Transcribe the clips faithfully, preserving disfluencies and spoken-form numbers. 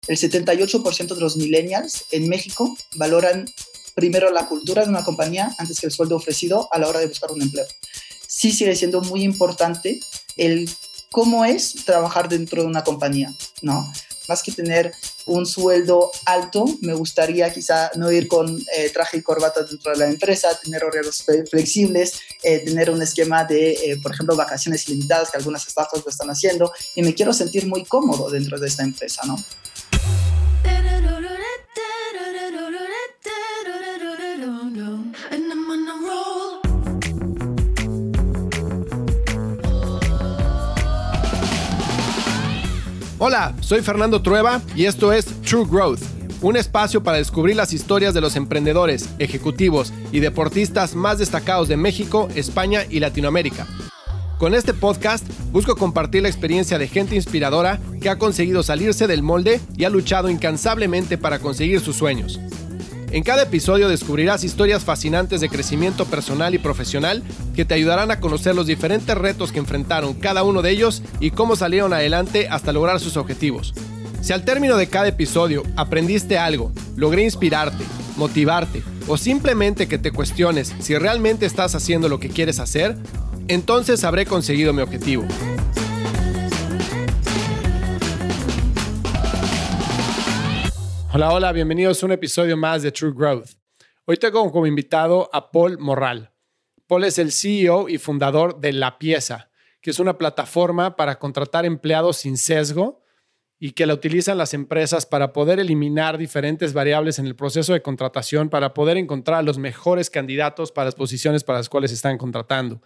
el setenta y ocho por ciento de los millennials en México valoran primero la cultura de una compañía antes que el sueldo ofrecido a la hora de buscar un empleo. Sí sigue siendo muy importante el cómo es trabajar dentro de una compañía, ¿no? Más que tener un sueldo alto, me gustaría quizá no ir con eh, traje y corbata dentro de la empresa, tener horarios flexibles, eh, tener un esquema de, eh, por ejemplo, vacaciones ilimitadas, que algunas startups lo están haciendo, y me quiero sentir muy cómodo dentro de esta empresa, ¿no? Hola, soy Fernando Trueba y esto es True Growth, un espacio para descubrir las historias de los emprendedores, ejecutivos y deportistas más destacados de México, España y Latinoamérica. Con este podcast busco compartir la experiencia de gente inspiradora que ha conseguido salirse del molde y ha luchado incansablemente para conseguir sus sueños. En cada episodio descubrirás historias fascinantes de crecimiento personal y profesional que te ayudarán a conocer los diferentes retos que enfrentaron cada uno de ellos y cómo salieron adelante hasta lograr sus objetivos. Si al término de cada episodio aprendiste algo, logré inspirarte, motivarte o simplemente que te cuestiones si realmente estás haciendo lo que quieres hacer, entonces habré conseguido mi objetivo. Hola, hola, bienvenidos a un episodio más de True Growth. Hoy tengo como invitado a Paul Morral. Paul es el C E O y fundador de La Pieza, que es una plataforma para contratar empleados sin sesgo y que la utilizan las empresas para poder eliminar diferentes variables en el proceso de contratación para poder encontrar a los mejores candidatos para las posiciones para las cuales están contratando.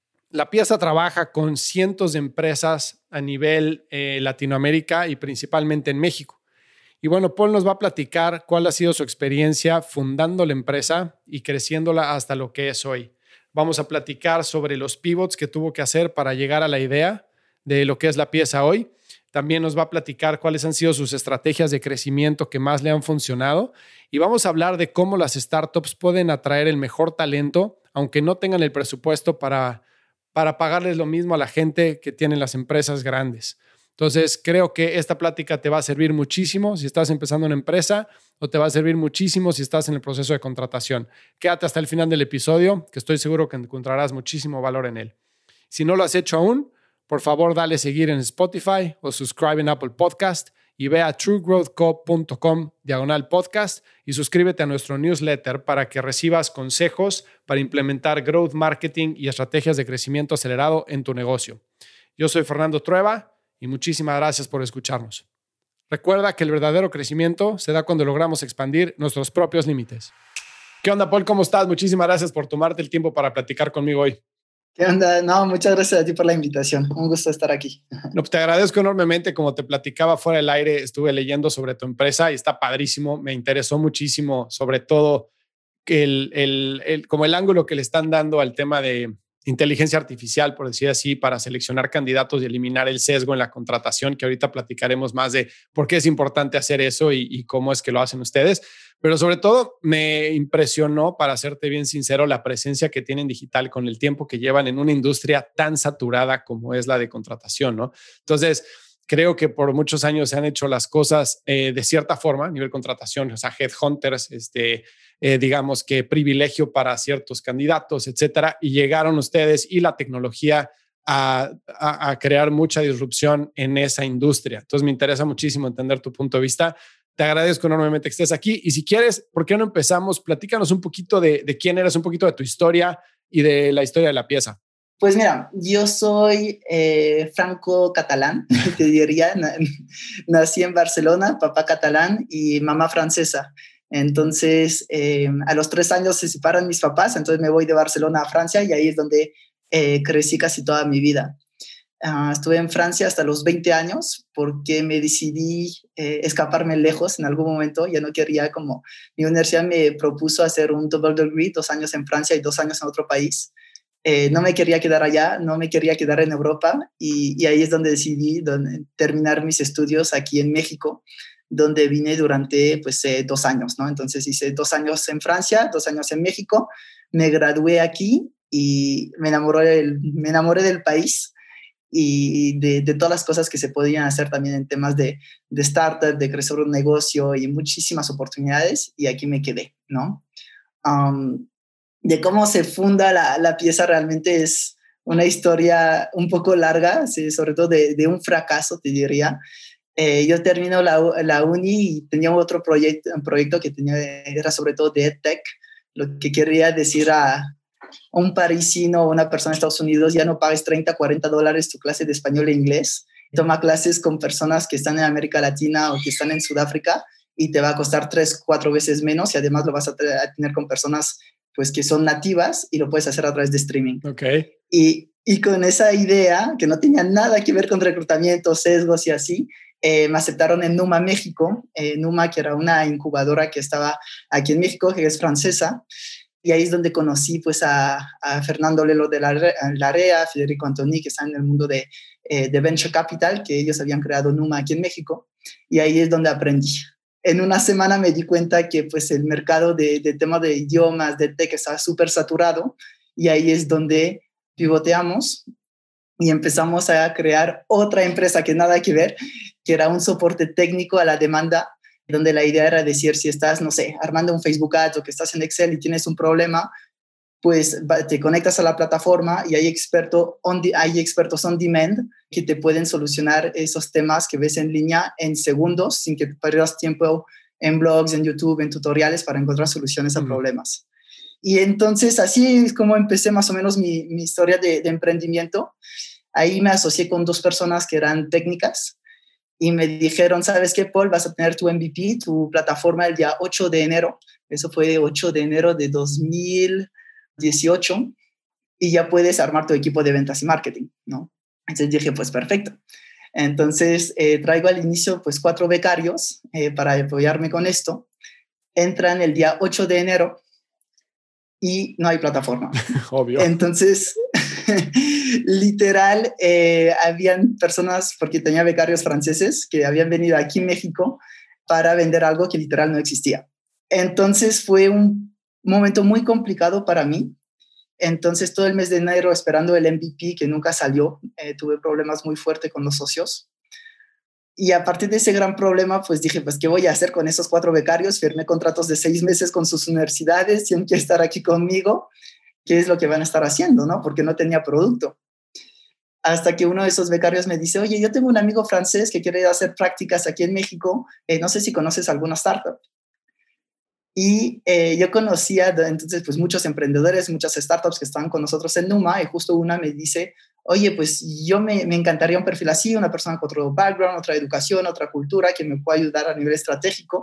La Pieza trabaja con cientos de empresas a nivel eh, Latinoamérica y principalmente en México. Y bueno, Paul nos va a platicar cuál ha sido su experiencia fundando la empresa y creciéndola hasta lo que es hoy. Vamos a platicar sobre los pivots que tuvo que hacer para llegar a la idea de lo que es La Pieza hoy. También nos va a platicar cuáles han sido sus estrategias de crecimiento que más le han funcionado. Y vamos a hablar de cómo las startups pueden atraer el mejor talento, aunque no tengan el presupuesto para, para pagarles lo mismo a la gente que tienen las empresas grandes. Entonces, creo que esta plática te va a servir muchísimo si estás empezando una empresa o te va a servir muchísimo si estás en el proceso de contratación. Quédate hasta el final del episodio, que estoy seguro que encontrarás muchísimo valor en él. Si no lo has hecho aún, por favor, dale seguir en Spotify o subscribe en Apple Podcast y ve a truegrowthco.com diagonal podcast y suscríbete a nuestro newsletter para que recibas consejos para implementar growth marketing y estrategias de crecimiento acelerado en tu negocio. Yo soy Fernando Trueba y muchísimas gracias por escucharnos. Recuerda que el verdadero crecimiento se da cuando logramos expandir nuestros propios límites. ¿Qué onda, Paul? ¿Cómo estás? Muchísimas gracias por tomarte el tiempo para platicar conmigo hoy. ¿Qué onda? No, muchas gracias a ti por la invitación. Un gusto estar aquí. No, pues te agradezco enormemente. Como te platicaba fuera del aire, estuve leyendo sobre tu empresa y está padrísimo. Me interesó muchísimo, sobre todo el, el, el, como el ángulo que le están dando al tema de inteligencia artificial, por decir así, para seleccionar candidatos y eliminar el sesgo en la contratación, que ahorita platicaremos más de por qué es importante hacer eso y, y cómo es que lo hacen ustedes. Pero sobre todo me impresionó, para serte bien sincero, la presencia que tienen digital con el tiempo que llevan en una industria tan saturada como es la de contratación, ¿no? Entonces, creo que por muchos años se han hecho las cosas eh, de cierta forma, a nivel contratación, o sea, headhunters, este, eh, digamos que privilegio para ciertos candidatos, etcétera, y llegaron ustedes y la tecnología a, a, a crear mucha disrupción en esa industria. Entonces, me interesa muchísimo entender tu punto de vista. Te agradezco enormemente que estés aquí. Y si quieres, ¿por qué no empezamos? Platícanos un poquito de, de quién eres, un poquito de tu historia y de la historia de La Pieza. Pues mira, yo soy eh, franco-catalán, te diría. Nací en Barcelona, papá catalán y mamá francesa. Entonces, eh, a los tres años se separan mis papás, entonces me voy de Barcelona a Francia y ahí es donde eh, crecí casi toda mi vida. Uh, estuve en Francia hasta los veinte años porque me decidí eh, escaparme lejos en algún momento. Ya no quería, como mi universidad me propuso hacer un double degree, dos años en Francia y dos años en otro país. Eh, no me quería quedar allá, no me quería quedar en Europa y, y ahí es donde decidí donde, terminar mis estudios aquí en México, donde vine durante pues, eh, dos años, ¿no? Entonces hice dos años en Francia, dos años en México, me gradué aquí y me enamoré del, me enamoré del país. y de, de todas las cosas que se podían hacer también en temas de, de startup, de crecer un negocio y muchísimas oportunidades, y aquí me quedé, ¿no? Um, de cómo se funda la, la pieza realmente es una historia un poco larga, sí, sobre todo de, de un fracaso, te diría. Eh, yo termino la, la uni y tenía otro proyecto, un proyecto que tenía, era sobre todo de EdTech, lo que quería decir a un parisino o una persona de Estados Unidos: ya no pagues treinta, cuarenta dólares tu clase de español e inglés, toma clases con personas que están en América Latina o que están en Sudáfrica y te va a costar tres, cuatro veces menos, y además lo vas a, a tener con personas pues que son nativas y lo puedes hacer a través de streaming. Okay. Y, y con esa idea, que no tenía nada que ver con reclutamiento, sesgos y así, eh, me aceptaron en Numa, México. Eh, Numa, que era una incubadora que estaba aquí en México, que es francesa. Y ahí es donde conocí pues, a, a Fernando Lelo de la Larea, Federico Antoni, que están en el mundo de, eh, de Venture Capital, que ellos habían creado Numa aquí en México. Y ahí es donde aprendí. En una semana me di cuenta que pues, el mercado de, de temas de idiomas, de tech, estaba súper saturado. Y ahí es donde pivoteamos y empezamos a crear otra empresa que nada que ver, que era un soporte técnico a la demanda, donde la idea era decir, si estás, no sé, armando un Facebook Ads o que estás en Excel y tienes un problema, pues te conectas a la plataforma y hay, experto on de, hay expertos on demand que te pueden solucionar esos temas que ves en línea en segundos, sin que pierdas tiempo en blogs, en YouTube, en tutoriales para encontrar soluciones a uh-huh. problemas. Y entonces así es como empecé más o menos mi, mi historia de, de emprendimiento. Ahí me asocié con dos personas que eran técnicas y me dijeron: ¿sabes qué, Paul? Vas a tener tu M V P, tu plataforma, el día ocho de enero. Eso fue ocho de enero de dos mil dieciocho, y ya puedes armar tu equipo de ventas y marketing, ¿no? Entonces dije, pues perfecto. Entonces eh, traigo al inicio pues cuatro becarios eh, para apoyarme con esto. Entran el día ocho de enero y no hay plataforma. Obvio. Entonces, literal, eh, habían personas, porque tenía becarios franceses que habían venido aquí en México para vender algo que literal no existía. Entonces fue un momento muy complicado para mí. Entonces todo el mes de enero esperando el M V P que nunca salió, eh, tuve problemas muy fuertes con los socios. Y a partir de ese gran problema, pues dije, pues, ¿qué voy a hacer con esos cuatro becarios? Firmé contratos de seis meses con sus universidades, tienen que estar aquí conmigo. ¿Qué es lo que van a estar haciendo, no? Porque no tenía producto. Hasta que uno de esos becarios me dice: oye, yo tengo un amigo francés que quiere hacer prácticas aquí en México. Eh, no sé si conoces alguna startup. Y eh, yo conocía entonces pues muchos emprendedores, muchas startups que estaban con nosotros en Numa, y justo una me dice: oye, pues yo me, me encantaría un perfil así, una persona con otro background, otra educación, otra cultura, que me pueda ayudar a nivel estratégico.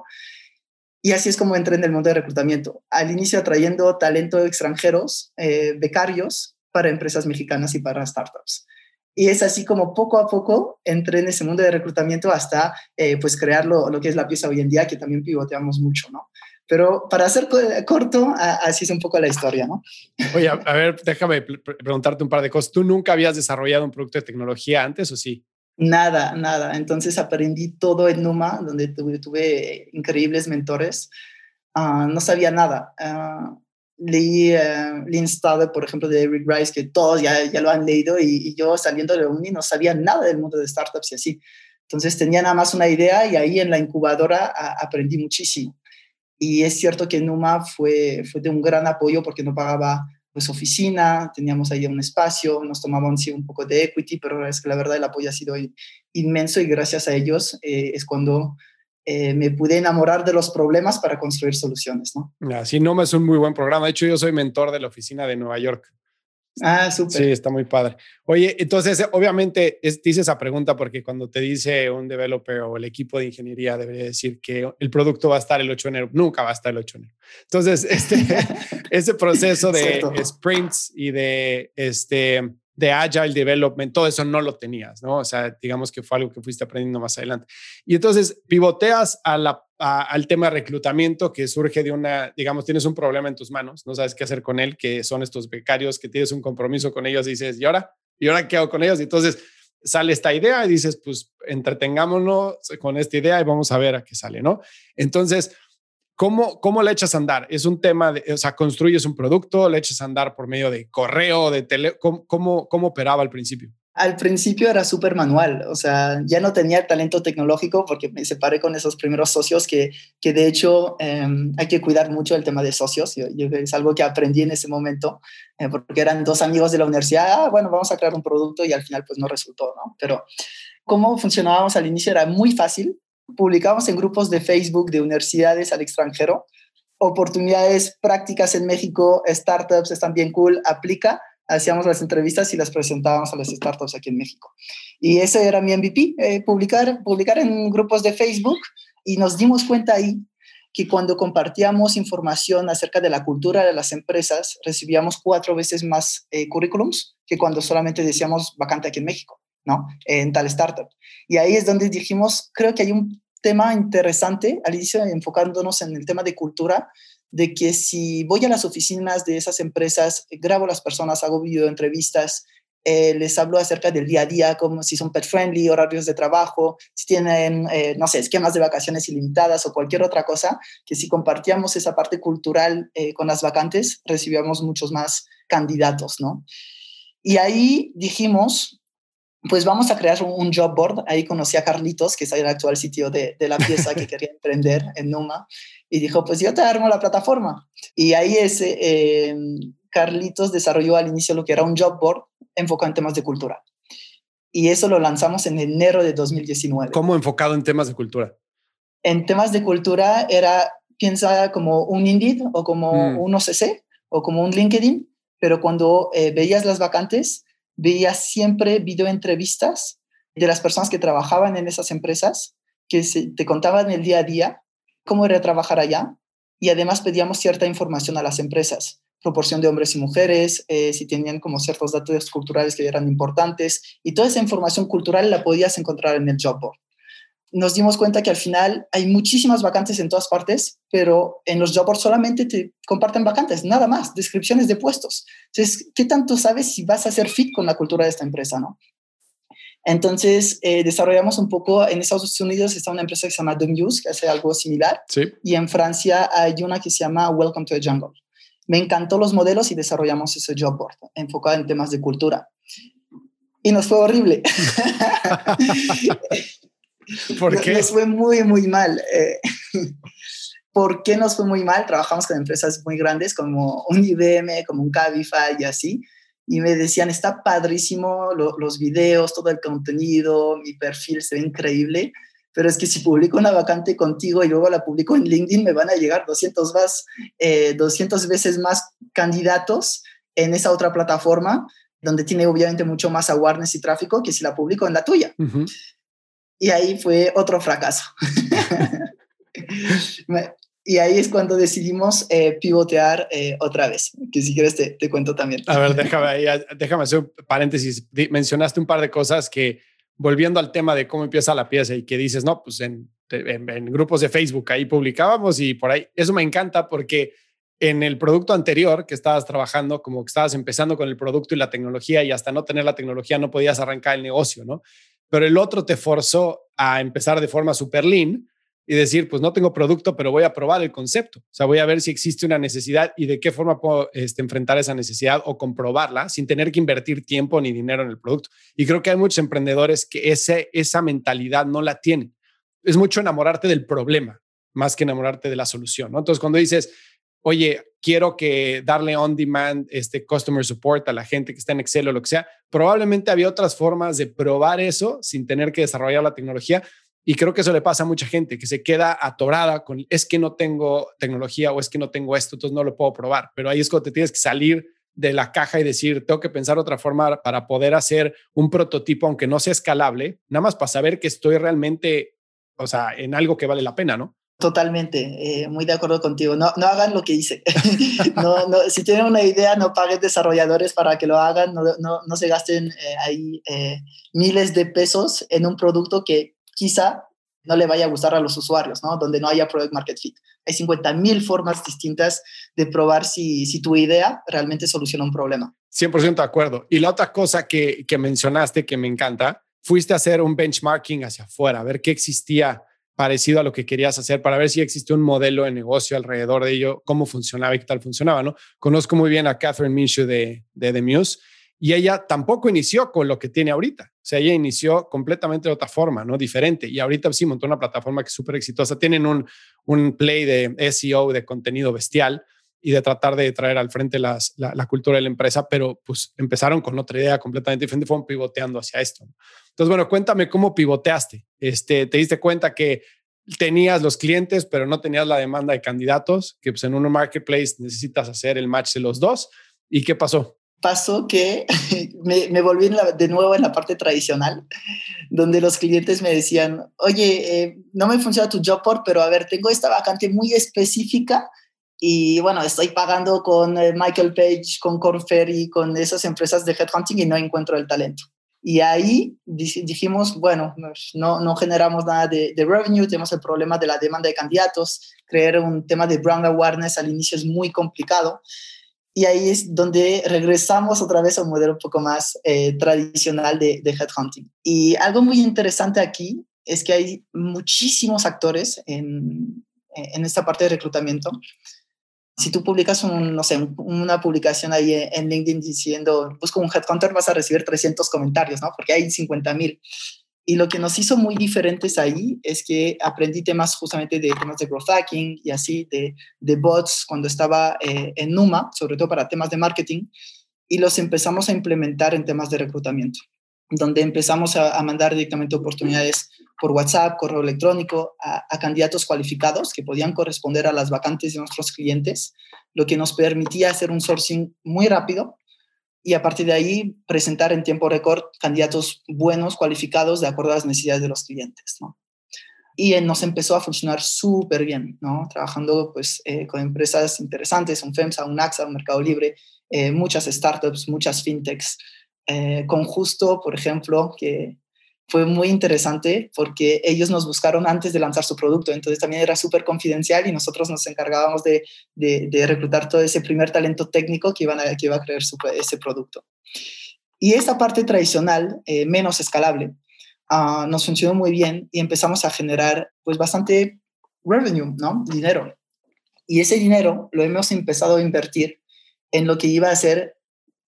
Y así es como entré en el mundo de reclutamiento. Al inicio atrayendo talento extranjeros, eh, becarios, para empresas mexicanas y para startups. Y es así como poco a poco entré en ese mundo de reclutamiento hasta eh, pues crear lo, lo que es la pieza hoy en día, que también pivoteamos mucho, ¿no? Pero para hacer corto, así es un poco la historia, ¿no? Oye, a, a ver, déjame preguntarte un par de cosas. ¿Tú nunca habías desarrollado un producto de tecnología antes o sí? Nada, nada. Entonces aprendí todo en Numa, donde tuve, tuve increíbles mentores. Uh, no sabía nada. Uh, leí uh, Lean Startup, por ejemplo, de Eric Rice, que todos ya, ya lo han leído, y, y yo saliendo de la uni no sabía nada del mundo de startups y así. Entonces tenía nada más una idea, y ahí en la incubadora a, aprendí muchísimo. Y es cierto que Numa fue, fue de un gran apoyo porque no pagaba pues oficina, teníamos ahí un espacio, nos tomaban sí, un poco de equity, pero es que la verdad el apoyo ha sido inmenso, y gracias a ellos eh, es cuando eh, me pude enamorar de los problemas para construir soluciones, ¿no? Sí, Numa es un muy buen programa. De hecho, yo soy mentor de la oficina de Nueva York. Ah, súper. Sí, está muy padre. Oye, entonces, obviamente, es, te hice esa pregunta porque cuando te dice un developer o el equipo de ingeniería debería decir que el producto va a estar el ocho de enero, nunca va a estar el ocho de enero. Entonces, este, ese proceso de Cierto. sprints y de, este, de agile development, todo eso no lo tenías, ¿no? O sea, digamos que fue algo que fuiste aprendiendo más adelante. Y entonces, pivoteas a la A, al tema de reclutamiento que surge de una, digamos, tienes un problema en tus manos, no sabes qué hacer con él, que son estos becarios que tienes un compromiso con ellos y dices, ¿y ahora? ¿Y ahora qué hago con ellos? Y entonces sale esta idea y dices, pues entretengámonos con esta idea y vamos a ver a qué sale, ¿no? Entonces, ¿cómo, cómo le echas a andar? Es un tema de, o sea, construyes un producto, le echas a andar por medio de correo, de tele, ¿cómo, cómo, cómo operaba al principio? Al principio era súper manual, o sea, ya no tenía el talento tecnológico porque me separé con esos primeros socios que, que de hecho eh, hay que cuidar mucho el tema de socios. Yo, yo, es algo que aprendí en ese momento eh, porque eran dos amigos de la universidad, ah, bueno, vamos a crear un producto y al final pues no resultó, ¿no? Pero cómo funcionábamos al inicio era muy fácil. Publicábamos en grupos de Facebook de universidades al extranjero, oportunidades prácticas en México, startups están bien cool, aplica. Hacíamos las entrevistas y las presentábamos a las startups aquí en México. Y ese era mi M V P, eh, publicar, publicar en grupos de Facebook, y nos dimos cuenta ahí que cuando compartíamos información acerca de la cultura de las empresas, recibíamos cuatro veces más eh, currículums que cuando solamente decíamos vacante aquí en México, ¿no? En tal startup. Y ahí es donde dijimos, creo que hay un tema interesante, al inicio enfocándonos en el tema de cultura, de que si voy a las oficinas de esas empresas, grabo a las personas, hago videoentrevistas, eh, les hablo acerca del día a día, como si son pet friendly, horarios de trabajo, si tienen, eh, no sé, esquemas de vacaciones ilimitadas o cualquier otra cosa, que si compartíamos esa parte cultural eh, con las vacantes, recibíamos muchos más candidatos, ¿no? Y ahí dijimos, pues vamos a crear un, un job board. Ahí conocí a Carlitos, que es el actual sitio de, de la pieza que quería emprender en Numa, y dijo, pues yo te armo la plataforma. Y ahí ese, eh, Carlitos desarrolló al inicio lo que era un job board enfocado en temas de cultura. Y eso lo lanzamos en enero de dos mil diecinueve. ¿Cómo enfocado en temas de cultura? En temas de cultura era, piensa como un Indeed o como mm. un O C C o como un LinkedIn, pero cuando eh, veías las vacantes, veías siempre videoentrevistas de las personas que trabajaban en esas empresas, que se, te contaban el día a día, cómo era trabajar allá, y además pedíamos cierta información a las empresas, proporción de hombres y mujeres, eh, si tenían como ciertos datos culturales que eran importantes, y toda esa información cultural la podías encontrar en el job board. Nos dimos cuenta que al final hay muchísimas vacantes en todas partes, pero en los job boards solamente te comparten vacantes, nada más, descripciones de puestos. Entonces, ¿qué tanto sabes si vas a ser fit con la cultura de esta empresa, no? Entonces, eh, desarrollamos un poco, en Estados Unidos está una empresa que se llama The Muse, que hace algo similar, sí. Y en Francia hay una que se llama Welcome to the Jungle. Me encantó los modelos y desarrollamos ese job board enfocado en temas de cultura. Y nos fue horrible. ¿Por qué? Nos fue muy, muy mal. Eh, ¿Por qué nos fue muy mal? Trabajamos con empresas muy grandes como un I B M, como un Cabify y así. Y me decían, está padrísimo lo, los videos, todo el contenido, mi perfil se ve increíble, pero es que si publico una vacante contigo y luego la publico en LinkedIn, me van a llegar doscientas, más, eh, doscientas veces más candidatos en esa otra plataforma, donde tiene obviamente mucho más awareness y tráfico que si la publico en la tuya. Uh-huh. Y ahí fue otro fracaso. Y ahí es cuando decidimos eh, pivotear eh, otra vez, que si quieres te, te cuento también. A ver, déjame, déjame hacer un paréntesis. Mencionaste un par de cosas que, volviendo al tema de cómo empieza la pieza y que dices, no, pues en, en, en grupos de Facebook ahí publicábamos y por ahí. Eso me encanta porque en el producto anterior que estabas trabajando, como que estabas empezando con el producto y la tecnología y hasta no tener la tecnología no podías arrancar el negocio, ¿no? Pero el otro te forzó a empezar de forma súper lean y decir, pues no tengo producto, pero voy a probar el concepto. O sea, voy a ver si existe una necesidad y de qué forma puedo este, enfrentar esa necesidad o comprobarla sin tener que invertir tiempo ni dinero en el producto. Y creo que hay muchos emprendedores que ese, esa mentalidad no la tienen. Es mucho enamorarte del problema más que enamorarte de la solución, ¿no? Entonces, cuando dices, oye, quiero que darle on demand este customer support a la gente que está en Excel o lo que sea, probablemente había otras formas de probar eso sin tener que desarrollar la tecnología. Y creo que eso le pasa a mucha gente que se queda atorada con es que no tengo tecnología o es que no tengo esto, entonces no lo puedo probar. Pero ahí es cuando te tienes que salir de la caja y decir, tengo que pensar otra forma para poder hacer un prototipo, aunque no sea escalable, nada más para saber que estoy realmente, o sea, en algo que vale la pena, ¿no? Totalmente, eh, muy de acuerdo contigo. No, no hagan lo que hice. no, no, si tienen una idea, no paguen desarrolladores para que lo hagan, no, no, no se gasten eh, ahí eh, miles de pesos en un producto que quizá no le vaya a gustar a los usuarios, ¿no? Donde no haya product market fit. Hay cincuenta mil formas distintas de probar si, si tu idea realmente soluciona un problema. cien por ciento de acuerdo. Y la otra cosa que, que mencionaste que me encanta, fuiste a hacer un benchmarking hacia afuera, a ver qué existía parecido a lo que querías hacer para ver si existe un modelo de negocio alrededor de ello, cómo funcionaba y qué tal funcionaba, ¿no? Conozco muy bien a Catherine Minshew de, de The Muse Y ella tampoco inició con lo que tiene ahorita. O sea, ella inició completamente de otra forma, ¿no? Diferente. Y ahorita sí montó una plataforma que es súper exitosa. Tienen un, un play de S E O, de contenido bestial y de tratar de traer al frente las, la, la cultura de la empresa, pero pues empezaron con otra idea completamente diferente, fueron pivoteando hacia esto. Entonces, bueno, cuéntame cómo pivoteaste. Este, ¿te diste cuenta que tenías los clientes, pero no tenías la demanda de candidatos? Que pues en un marketplace necesitas hacer el match de los dos. ¿Y qué pasó? Pasó que me, me volví en la, de nuevo en la parte tradicional, donde los clientes me decían, oye, eh, no me funciona tu job board, pero a ver, tengo esta vacante muy específica y bueno, estoy pagando con eh, Michael Page, con Korn Ferry, con esas empresas de headhunting y no encuentro el talento. Y ahí dijimos, bueno, no, no generamos nada de, de revenue, tenemos el problema de la demanda de candidatos, crear un tema de brand awareness al inicio es muy complicado. Y ahí es donde regresamos otra vez a un modelo un poco más eh, tradicional de, de headhunting. Y algo muy interesante aquí es que hay muchísimos actores en, en esta parte de reclutamiento. Si tú publicas un, no sé, una publicación ahí en LinkedIn diciendo, busco un headhunter, vas a recibir trescientos comentarios, ¿no? Porque hay cincuenta mil. Y lo que nos hizo muy diferentes ahí es que aprendí temas justamente de temas de growth hacking y así, de, de bots cuando estaba eh, en Numa, sobre todo para temas de marketing, y los empezamos a implementar en temas de reclutamiento, donde empezamos a, a mandar directamente oportunidades por WhatsApp, correo electrónico, a, a candidatos cualificados que podían corresponder a las vacantes de nuestros clientes, lo que nos permitía hacer un sourcing muy rápido y a partir de ahí presentar en tiempo récord candidatos buenos, cualificados, de acuerdo a las necesidades de los clientes, ¿no? Y eh, nos empezó a funcionar súper bien, ¿no? Trabajando pues, eh, con empresas interesantes, un FEMSA, un AXA, un Mercado Libre, eh, muchas startups, muchas fintechs, eh, con Justo, por ejemplo, que fue muy interesante porque ellos nos buscaron antes de lanzar su producto, entonces también era súper confidencial y nosotros nos encargábamos de, de, de reclutar todo ese primer talento técnico que, iban a, que iba a crear su, ese producto. Y esa parte tradicional, eh, menos escalable, uh, nos funcionó muy bien y empezamos a generar pues bastante revenue, ¿no? Dinero. Y ese dinero lo hemos empezado a invertir en lo que iba a ser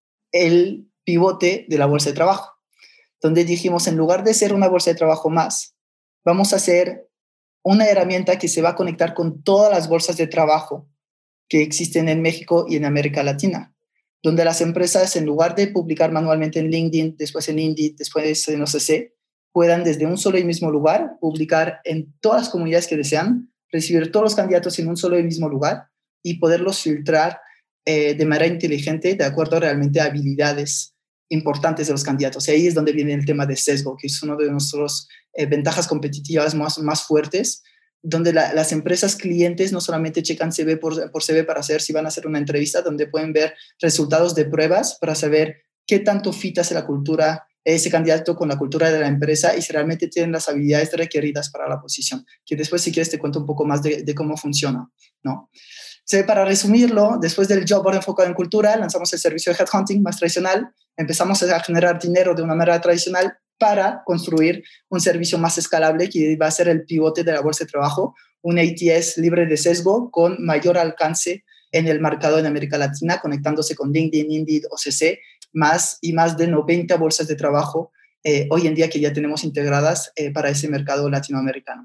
el pivote de la bolsa de trabajo, donde dijimos, en lugar de ser una bolsa de trabajo más, vamos a hacer una herramienta que se va a conectar con todas las bolsas de trabajo que existen en México y en América Latina, donde las empresas, en lugar de publicar manualmente en LinkedIn, después en Indeed, después en O C C, puedan desde un solo y mismo lugar publicar en todas las comunidades que desean, recibir todos los candidatos en un solo y mismo lugar y poderlos filtrar eh, de manera inteligente de acuerdo realmente a habilidades importantes de los candidatos. Y ahí es donde viene el tema de sesgo, que es una de nuestras eh, ventajas competitivas más, más fuertes, donde la, las empresas clientes no solamente checan C V por, por C V para saber si van a hacer una entrevista, donde pueden ver resultados de pruebas para saber qué tanto fit hace la cultura, ese candidato con la cultura de la empresa y si realmente tienen las habilidades requeridas para la posición. Que después, si quieres, te cuento un poco más de, de cómo funciona, ¿no? Sí, para resumirlo, después del job board enfocado en cultura, lanzamos el servicio de headhunting más tradicional, empezamos a generar dinero de una manera tradicional para construir un servicio más escalable que va a ser el pivote de la bolsa de trabajo, un A T S libre de sesgo con mayor alcance en el mercado en América Latina, conectándose con LinkedIn, Indeed, O C C, más y más de noventa bolsas de trabajo eh, hoy en día que ya tenemos integradas eh, para ese mercado latinoamericano.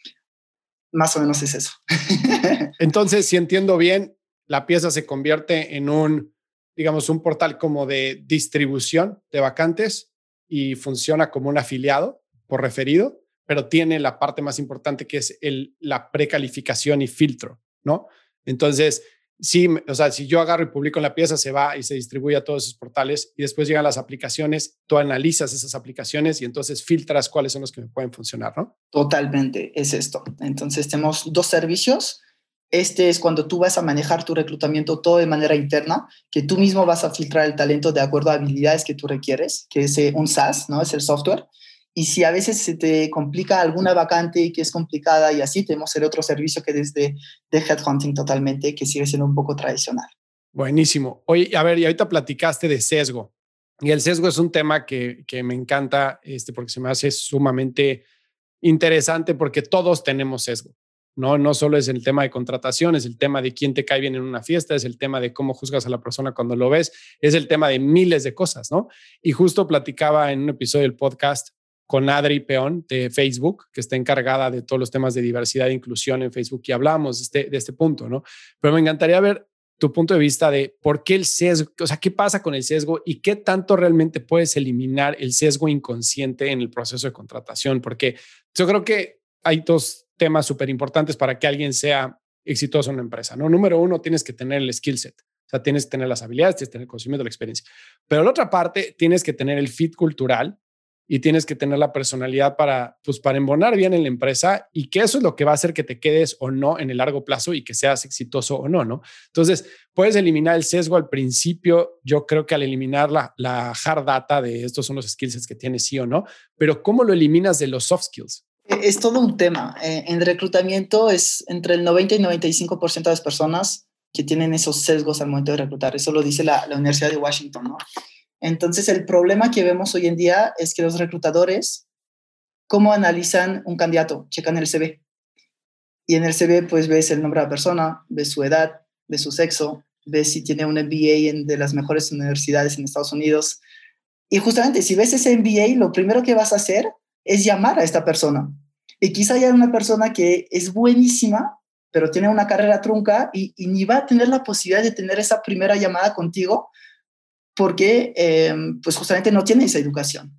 Más o menos es eso. Entonces, si entiendo bien, la pieza se convierte en un, digamos, un portal como de distribución de vacantes y funciona como un afiliado por referido, pero tiene la parte más importante que es el, la precalificación y filtro, ¿no? Entonces, sí, o sea, si yo agarro y publico en la pieza, se va y se distribuye a todos esos portales y después llegan las aplicaciones, tú analizas esas aplicaciones y entonces filtras cuáles son los que me pueden funcionar, ¿no? Totalmente, es esto. Entonces tenemos dos servicios. Este es cuando tú vas a manejar tu reclutamiento todo de manera interna, que tú mismo vas a filtrar el talento de acuerdo a habilidades que tú requieres, que es un SaaS, ¿no? Es el software. Y si a veces se te complica alguna vacante que es complicada y así, tenemos el otro servicio que es de, de headhunting totalmente, que sigue siendo un poco tradicional. Buenísimo. Oye, a ver, y ahorita platicaste de sesgo. Y el sesgo es un tema que, que me encanta este, porque se me hace sumamente interesante porque todos tenemos sesgo. ¿no? No solo es el tema de contratación, es el tema de quién te cae bien en una fiesta, es el tema de cómo juzgas a la persona cuando lo ves, es el tema de miles de cosas, ¿no? Y justo platicaba en un episodio del podcast con Adri Peón de Facebook, que está encargada de todos los temas de diversidad e inclusión en Facebook, y hablábamos de este, de este punto, ¿no? Pero me encantaría ver tu punto de vista de por qué el sesgo, o sea, qué pasa con el sesgo y qué tanto realmente puedes eliminar el sesgo inconsciente en el proceso de contratación, porque yo creo que hay dos temas súper importantes para que alguien sea exitoso en una empresa, ¿no? Número uno, tienes que tener el skill set, o sea, tienes que tener las habilidades, tienes que tener el conocimiento, la experiencia, pero la otra parte, tienes que tener el fit cultural y tienes que tener la personalidad para, pues, para embonar bien en la empresa, y que eso es lo que va a hacer que te quedes o no en el largo plazo y que seas exitoso o no, ¿no? Entonces, puedes eliminar el sesgo al principio. Yo creo que al eliminar la, la hard data de estos son los skills que tienes, sí o no, pero ¿cómo lo eliminas de los soft skills? Es todo un tema. En reclutamiento es entre el noventa y noventa y cinco por ciento de las personas que tienen esos sesgos al momento de reclutar. Eso lo dice la, la Universidad de Washington, ¿no? Entonces, el problema que vemos hoy en día es que los reclutadores, ¿cómo analizan un candidato? Checan el C V. Y en el C V, pues, ves el nombre de la persona, ves su edad, ves su sexo, ves si tiene un M B A en de las mejores universidades en Estados Unidos. Y justamente, si ves ese M B A, lo primero que vas a hacer es llamar a esta persona. Y quizá haya una persona que es buenísima, pero tiene una carrera trunca y, y ni va a tener la posibilidad de tener esa primera llamada contigo, porque eh, pues justamente no tiene esa educación.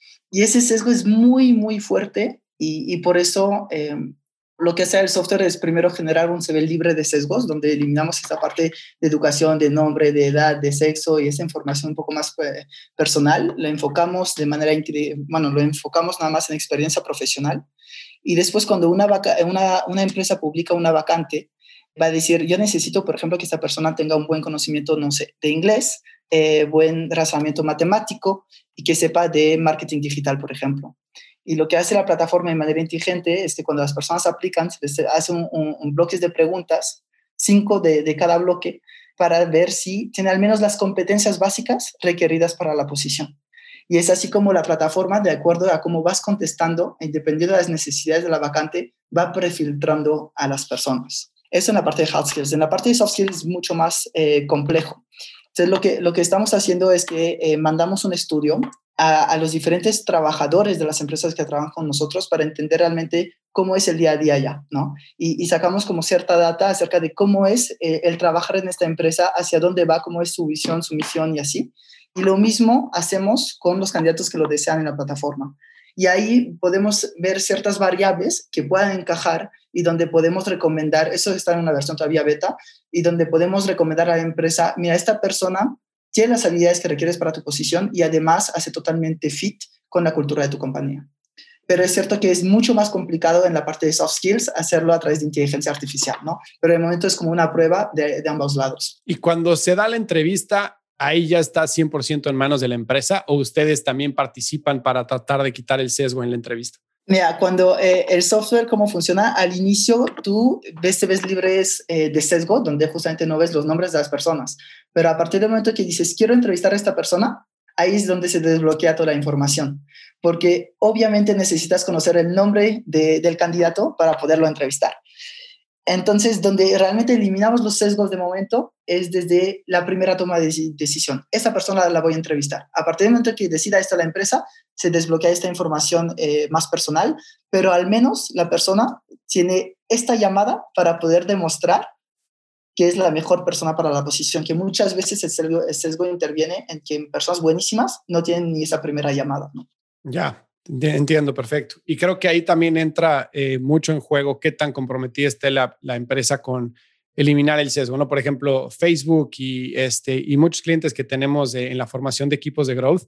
Y ese sesgo es muy, muy fuerte, y, y por eso eh, lo que hace el software es primero generar un C V libre de sesgos, donde eliminamos esta parte de educación, de nombre, de edad, de sexo, y esa información un poco más eh, personal. Lo enfocamos de manera, bueno, lo enfocamos nada más en experiencia profesional. Y después, cuando una, vaca, una, una empresa publica una vacante, va a decir, yo necesito, por ejemplo, que esta persona tenga un buen conocimiento, no sé, de inglés, eh, buen razonamiento matemático y que sepa de marketing digital, por ejemplo. Y lo que hace la plataforma de manera inteligente es que cuando las personas aplican, se les hace un, un, un bloques de preguntas, cinco de, de cada bloque, para ver si tiene al menos las competencias básicas requeridas para la posición. Y es así como la plataforma, de acuerdo a cómo vas contestando, dependiendo de las necesidades de la vacante, va prefiltrando a las personas. Eso en la parte de hard skills. En la parte de soft skills es mucho más eh, complejo. Entonces, lo que, lo que estamos haciendo es que eh, mandamos un estudio a, a los diferentes trabajadores de las empresas que trabajan con nosotros para entender realmente cómo es el día a día ya, ¿no? Y, y sacamos como cierta data acerca de cómo es eh, el trabajar en esta empresa, hacia dónde va, cómo es su visión, su misión y así. Y lo mismo hacemos con los candidatos que lo desean en la plataforma. Y ahí podemos ver ciertas variables que puedan encajar y donde podemos recomendar, eso está en una versión todavía beta, y donde podemos recomendar a la empresa, mira, esta persona tiene las habilidades que requieres para tu posición y además hace totalmente fit con la cultura de tu compañía. Pero es cierto que es mucho más complicado en la parte de soft skills hacerlo a través de inteligencia artificial, ¿no? Pero de momento es como una prueba de, de ambos lados. Y cuando se da la entrevista, ¿ahí ya está cien por ciento en manos de la empresa o ustedes también participan para tratar de quitar el sesgo en la entrevista? Mira, cuando eh, el software, ¿cómo funciona? Al inicio tú ves, te ves libres eh, de sesgo, donde justamente no ves los nombres de las personas. Pero a partir del momento que dices, quiero entrevistar a esta persona, ahí es donde se desbloquea toda la información. Porque obviamente necesitas conocer el nombre de, del candidato para poderlo entrevistar. Entonces, donde realmente eliminamos los sesgos de momento es desde la primera toma de decisión. Esta persona la voy a entrevistar. A partir del momento que decida esto la empresa, se desbloquea esta información eh, más personal, pero al menos la persona tiene esta llamada para poder demostrar que es la mejor persona para la posición, que muchas veces el sesgo, el sesgo interviene en que personas buenísimas no tienen ni esa primera llamada, ¿no? Ya. Entiendo, perfecto. Y creo que ahí también entra eh, mucho en juego qué tan comprometida esté la, la empresa con eliminar el sesgo, ¿no? Por ejemplo, Facebook y, este, y muchos clientes que tenemos de, en la formación de equipos de growth,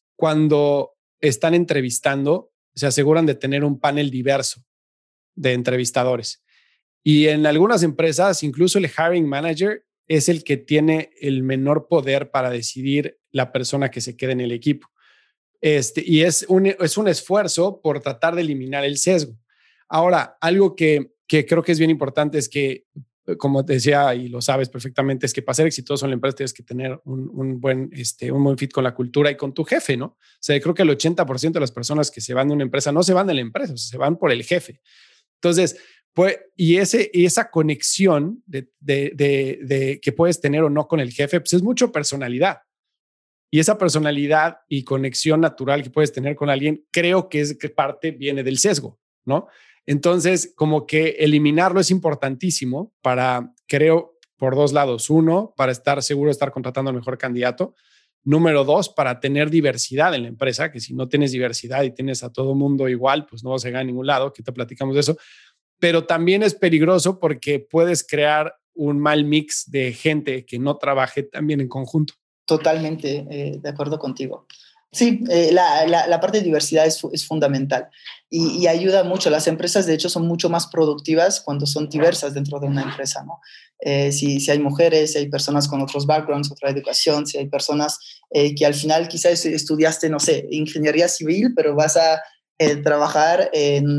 cuando están entrevistando, se aseguran de tener un panel diverso de entrevistadores. Y en algunas empresas, incluso el hiring manager es el que tiene el menor poder para decidir la persona que se quede en el equipo. Este, y es un, es un esfuerzo por tratar de eliminar el sesgo. Ahora, algo que, que creo que es bien importante es que, como te decía y lo sabes perfectamente, es que para ser exitoso en la empresa tienes que tener un, un, buen, este, un buen fit con la cultura y con tu jefe, ¿no? O sea, creo que el ochenta por ciento de las personas que se van de una empresa no se van de la empresa, o sea, se van por el jefe. Entonces, Pues, y, ese, y esa conexión de, de, de, de que puedes tener o no con el jefe, pues es mucho personalidad. Y esa personalidad y conexión natural que puedes tener con alguien, creo que es que parte viene del sesgo, ¿no? Entonces, como que eliminarlo es importantísimo para, creo, por dos lados. Uno, para estar seguro de estar contratando al mejor candidato. Número dos, para tener diversidad en la empresa, que si no tienes diversidad y tienes a todo mundo igual, pues no vas a llegar a ningún lado, que te platicamos de eso. Pero también es peligroso porque puedes crear un mal mix de gente que no trabaje también en conjunto. Totalmente eh, de acuerdo contigo. Sí, eh, la, la, la parte de diversidad es, es fundamental y, y ayuda mucho. Las empresas, de hecho, son mucho más productivas cuando son diversas dentro de una empresa, ¿no? Eh, si, si hay mujeres, si hay personas con otros backgrounds, otra educación, si hay personas eh, que al final quizás estudiaste, no sé, ingeniería civil, pero vas a eh, trabajar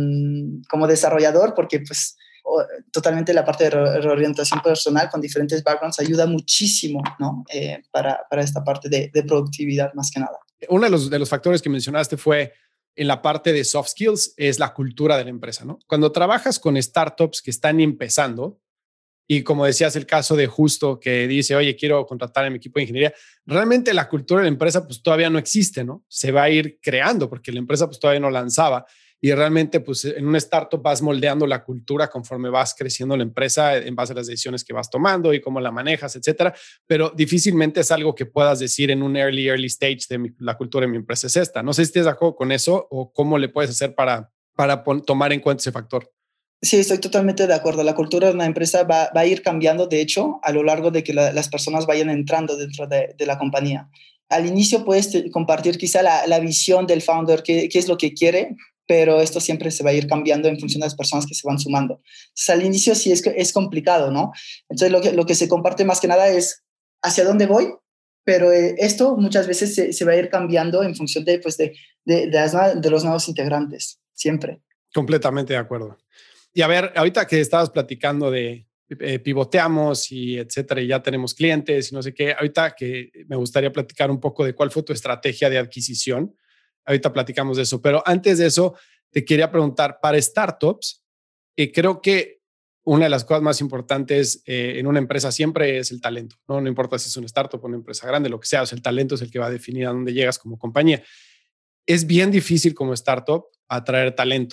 en, como desarrollador porque, pues, totalmente la parte de reorientación personal con diferentes backgrounds ayuda muchísimo, ¿no? Eh, para, para esta parte de, de productividad más que nada. Uno de los, de los factores que mencionaste fue en la parte de soft skills, es la cultura de la empresa, ¿no? Cuando trabajas con startups que están empezando, y como decías, el caso de Justo que dice, oye, quiero contratar a mi equipo de ingeniería, realmente la cultura de la empresa pues todavía no existe, ¿no? Se va a ir creando porque la empresa pues todavía no lanzaba y realmente pues en un startup vas moldeando la cultura conforme vas creciendo la empresa en base a las decisiones que vas tomando y cómo la manejas, etcétera, pero difícilmente es algo que puedas decir en un early, early stage de mi, la cultura de mi empresa es esta. No sé si estés de acuerdo con eso o cómo le puedes hacer para, para pon, tomar en cuenta ese factor. Sí, estoy totalmente de acuerdo. La cultura de una empresa va, va a ir cambiando, de hecho, a lo largo de que la, las personas vayan entrando dentro de, de la compañía. Al inicio puedes te, compartir quizá la, la visión del founder, qué, qué es lo que quiere, pero esto siempre se va a ir cambiando en función de las personas que se van sumando. Entonces, al inicio sí es, es complicado, ¿no? Entonces, lo que, lo que se comparte más que nada es hacia dónde voy, pero eh, esto muchas veces se, se va a ir cambiando en función de, pues, de, de, de, las, de los nuevos integrantes, siempre. Completamente de acuerdo. Y a ver, ahorita que estabas platicando de eh, pivoteamos y etcétera, y ya tenemos clientes y no sé qué, ahorita que me gustaría platicar un poco de cuál fue tu estrategia de adquisición. Ahorita platicamos de eso, pero antes de eso, te quería preguntar, para startups, eh, creo que una de las cosas más importantes eh, en una empresa siempre es el talento, ¿no? No importa si es una startup o una empresa grande, lo que sea, o sea, el talento es el que va a definir a dónde llegas como compañía. Es bien difícil como startup atraer talento.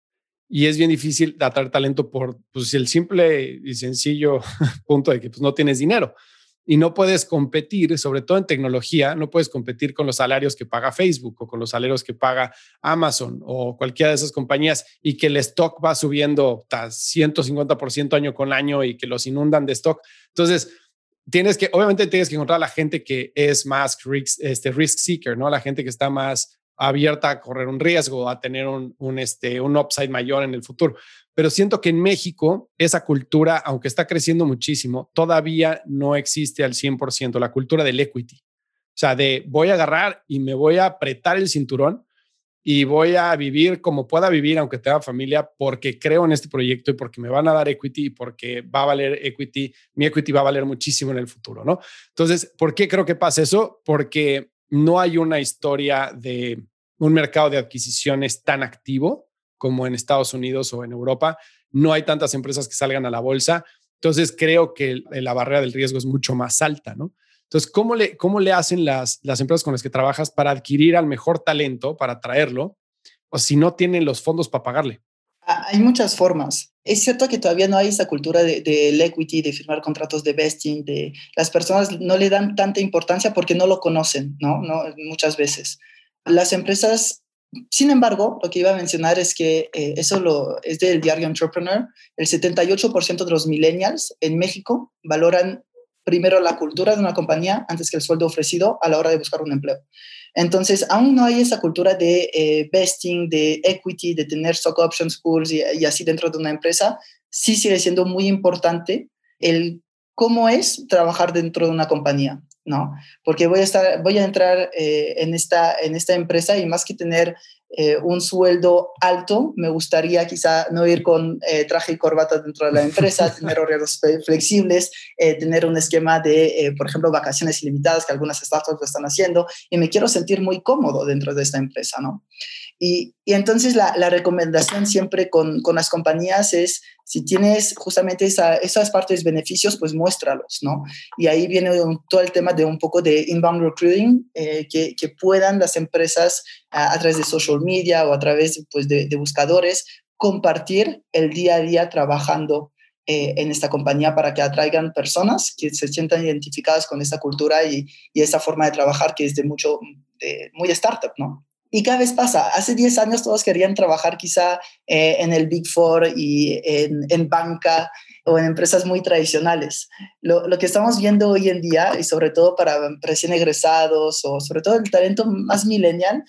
Y es bien difícil atraer talento por pues, el simple y sencillo punto de que pues, no tienes dinero y no puedes competir, sobre todo en tecnología, no puedes competir con los salarios que paga Facebook o con los salarios que paga Amazon o cualquiera de esas compañías y que el stock va subiendo hasta ciento cincuenta por ciento año con año y que los inundan de stock. Entonces, tienes que, obviamente tienes que encontrar a la gente que es más risk, este, risk seeker, ¿no? La gente que está más abierta a correr un riesgo, a tener un, un, este, un upside mayor en el futuro. Pero siento que en México esa cultura, aunque está creciendo muchísimo, todavía no existe al cien por ciento, la cultura del equity. O sea, de voy a agarrar y me voy a apretar el cinturón y voy a vivir como pueda vivir, aunque tenga familia, porque creo en este proyecto y porque me van a dar equity y porque va a valer equity, mi equity va a valer muchísimo en el futuro, ¿no? Entonces, ¿por qué creo que pasa eso? Porque no hay una historia de un mercado de adquisiciones tan activo como en Estados Unidos o en Europa. No hay tantas empresas que salgan a la bolsa. Entonces, creo que la barrera del riesgo es mucho más alta, ¿no? Entonces, ¿cómo le, cómo le hacen las, las empresas con las que trabajas para adquirir al mejor talento, para traerlo, o si no tienen los fondos para pagarle? Hay muchas formas. Es cierto que todavía no hay esa cultura del de, de equity, de firmar contratos de vesting, de las personas no le dan tanta importancia porque no lo conocen, ¿no? ¿No? Muchas veces. Las empresas, sin embargo, lo que iba a mencionar es que eh, eso lo, es del diario Entrepreneur, el setenta y ocho por ciento de los millennials en México valoran primero la cultura de una compañía antes que el sueldo ofrecido a la hora de buscar un empleo. Entonces, aún no hay esa cultura de eh, vesting, de equity, de tener stock options pools y, y así dentro de una empresa. Sí sigue siendo muy importante el cómo es trabajar dentro de una compañía, ¿no? Porque voy a, estar, voy a entrar eh, en, esta, en esta empresa y más que tener eh, un sueldo alto, me gustaría quizá no ir con eh, traje y corbata dentro de la empresa, tener horarios flexibles, eh, tener un esquema de, eh, por ejemplo, vacaciones ilimitadas que algunas startups lo están haciendo, y me quiero sentir muy cómodo dentro de esta empresa, ¿no? Y, y entonces la, la recomendación siempre con, con las compañías es, si tienes justamente esa, esas partes beneficios, pues muéstralos, ¿no? Y ahí viene un, todo el tema de un poco de inbound recruiting, eh, que, que puedan las empresas a, a través de social media o a través pues, de, de buscadores compartir el día a día trabajando eh, en esta compañía para que atraigan personas que se sientan identificadas con esta cultura y, y esa forma de trabajar que es de mucho, de, muy startup, ¿no? Y cada vez pasa. Hace diez años todos querían trabajar quizá eh, en el Big Four y en, en banca o en empresas muy tradicionales. Lo, lo que estamos viendo hoy en día, y sobre todo para recién egresados o sobre todo el talento más millennial,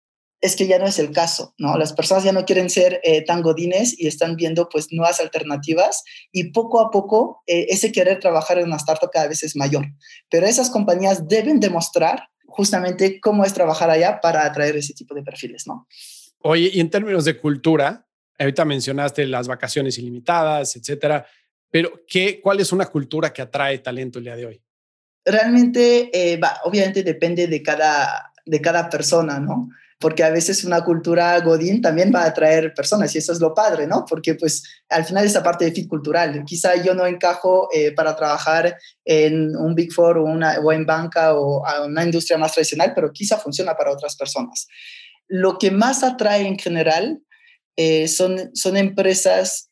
es que ya no es el caso, ¿no? Las personas ya no quieren ser eh, tan godines y están viendo pues nuevas alternativas, y poco a poco eh, ese querer trabajar en una startup cada vez es mayor. Pero esas compañías deben demostrar justamente cómo es trabajar allá para atraer ese tipo de perfiles, ¿no? Oye, y en términos de cultura, ahorita mencionaste las vacaciones ilimitadas, etcétera, pero ¿qué, ¿cuál es una cultura que atrae talento el día de hoy? Realmente, eh, va, obviamente depende de cada, de cada persona, ¿no? Porque a veces una cultura godín también va a atraer personas, y eso es lo padre, ¿no? Porque pues al final esa parte de fit cultural, quizá yo no encajo eh, para trabajar en un Big Four o, una, o en banca o a una industria más tradicional, pero quizá funciona para otras personas. Lo que más atrae en general eh, son, son empresas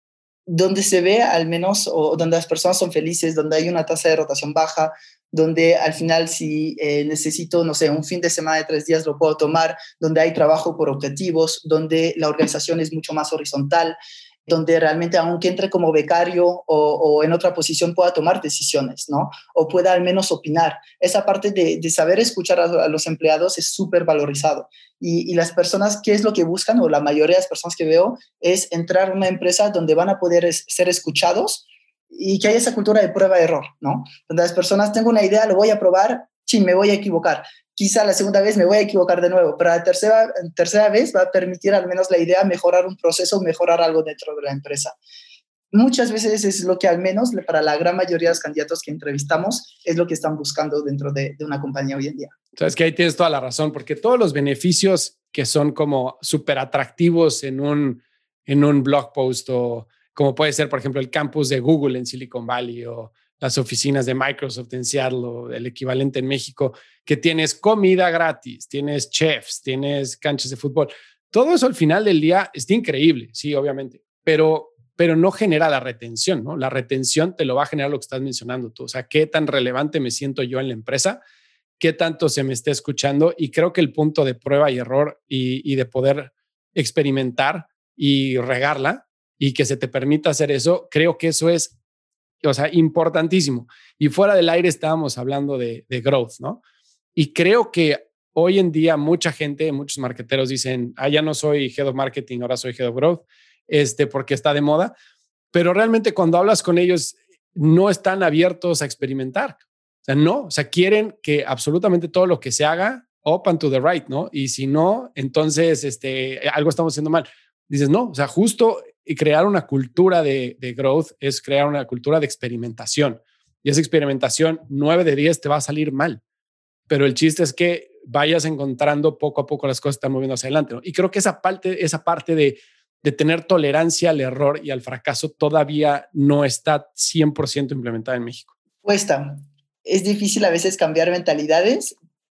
donde se ve al menos, o donde las personas son felices, donde hay una tasa de rotación baja, donde al final si eh, necesito, no sé, un fin de semana de tres días lo puedo tomar, donde hay trabajo por objetivos, donde la organización es mucho más horizontal, donde realmente aunque entre como becario o, o en otra posición pueda tomar decisiones, ¿no? O pueda al menos opinar. Esa parte de, de saber escuchar a, a los empleados es súper valorizado. Y, y las personas, ¿qué es lo que buscan? O la mayoría de las personas que veo es entrar a una empresa donde van a poder es, ser escuchados y que haya esa cultura de prueba-error, ¿no? Donde las personas, tengo una idea, lo voy a probar, sí, me voy a equivocar. Quizá la segunda vez me voy a equivocar de nuevo, pero la tercera, tercera vez va a permitir al menos la idea mejorar un proceso, mejorar algo dentro de la empresa. Muchas veces es lo que al menos para la gran mayoría de los candidatos que entrevistamos es lo que están buscando dentro de, de una compañía hoy en día. Sabes que ahí tienes toda la razón, porque todos los beneficios que son como súper atractivos en un, en un blog post, o como puede ser, por ejemplo, el campus de Google en Silicon Valley o las oficinas de Microsoft en Seattle o el equivalente en México, que tienes comida gratis, tienes chefs, tienes canchas de fútbol. Todo eso al final del día está increíble, sí, obviamente, pero, pero no genera la retención, ¿no? La retención te lo va a generar lo que estás mencionando tú. O sea, ¿qué tan relevante me siento yo en la empresa? ¿Qué tanto se me está escuchando? Y creo que el punto de prueba y error y, y de poder experimentar y regarla y que se te permita hacer eso, creo que eso es, o sea, importantísimo. Y fuera del aire estábamos hablando de, de growth, ¿no? Y creo que hoy en día mucha gente, muchos marketeros dicen, ah, ya no soy head of marketing, ahora soy head of growth, este, porque está de moda. Pero realmente cuando hablas con ellos, no están abiertos a experimentar. O sea, no, o sea, quieren que absolutamente todo lo que se haga, up and to the right, ¿no? Y si no, entonces este, algo estamos haciendo mal. Dices, no, o sea, justo crear una cultura de, de growth es crear una cultura de experimentación. Y esa experimentación, nueve de diez te va a salir mal. Pero el chiste es que vayas encontrando poco a poco las cosas están moviendo hacia adelante, ¿no? Y creo que esa parte, esa parte de, de tener tolerancia al error y al fracaso todavía no está cien por ciento implementada en México. Cuesta. Es difícil a veces cambiar mentalidades,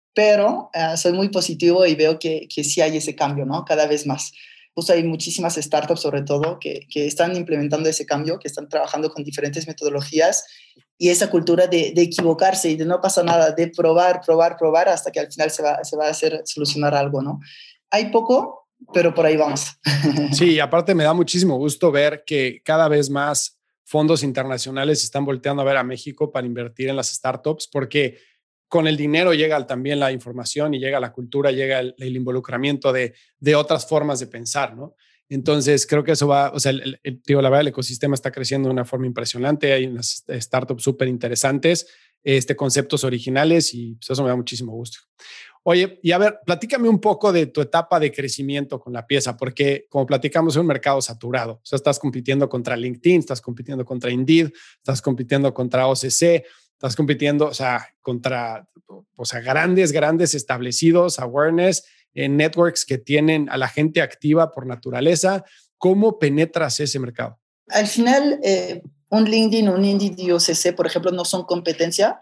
pero uh, soy muy positivo y veo que, que sí hay ese cambio, ¿no? Cada vez más. Justo hay muchísimas startups, sobre todo, que, que están implementando ese cambio, que están trabajando con diferentes metodologías, y esa cultura de, de equivocarse y de no pasa nada, de probar, probar, probar, hasta que al final se va, se va a hacer solucionar algo, ¿no? Hay poco, pero por ahí vamos. Sí, aparte me da muchísimo gusto ver que cada vez más fondos internacionales están volteando a ver a México para invertir en las startups, porque con el dinero llega también la información y llega la cultura, llega el, el involucramiento de, de otras formas de pensar, ¿no? Entonces creo que eso va, o sea, el, el, digo, la verdad, el ecosistema está creciendo de una forma impresionante, hay unas startups súper interesantes, este, conceptos originales, y pues eso me da muchísimo gusto. Oye, y a ver, platícame un poco de tu etapa de crecimiento con la pieza, porque como platicamos, es un mercado saturado. O sea, estás compitiendo contra LinkedIn, estás compitiendo contra Indeed, estás compitiendo contra O C C, estás compitiendo, o sea, contra, o sea, grandes, grandes establecidos, awareness, en networks que tienen a la gente activa por naturaleza. ¿Cómo penetras ese mercado? Al final, eh, un LinkedIn, un Indeed y O C C, por ejemplo, no son competencia,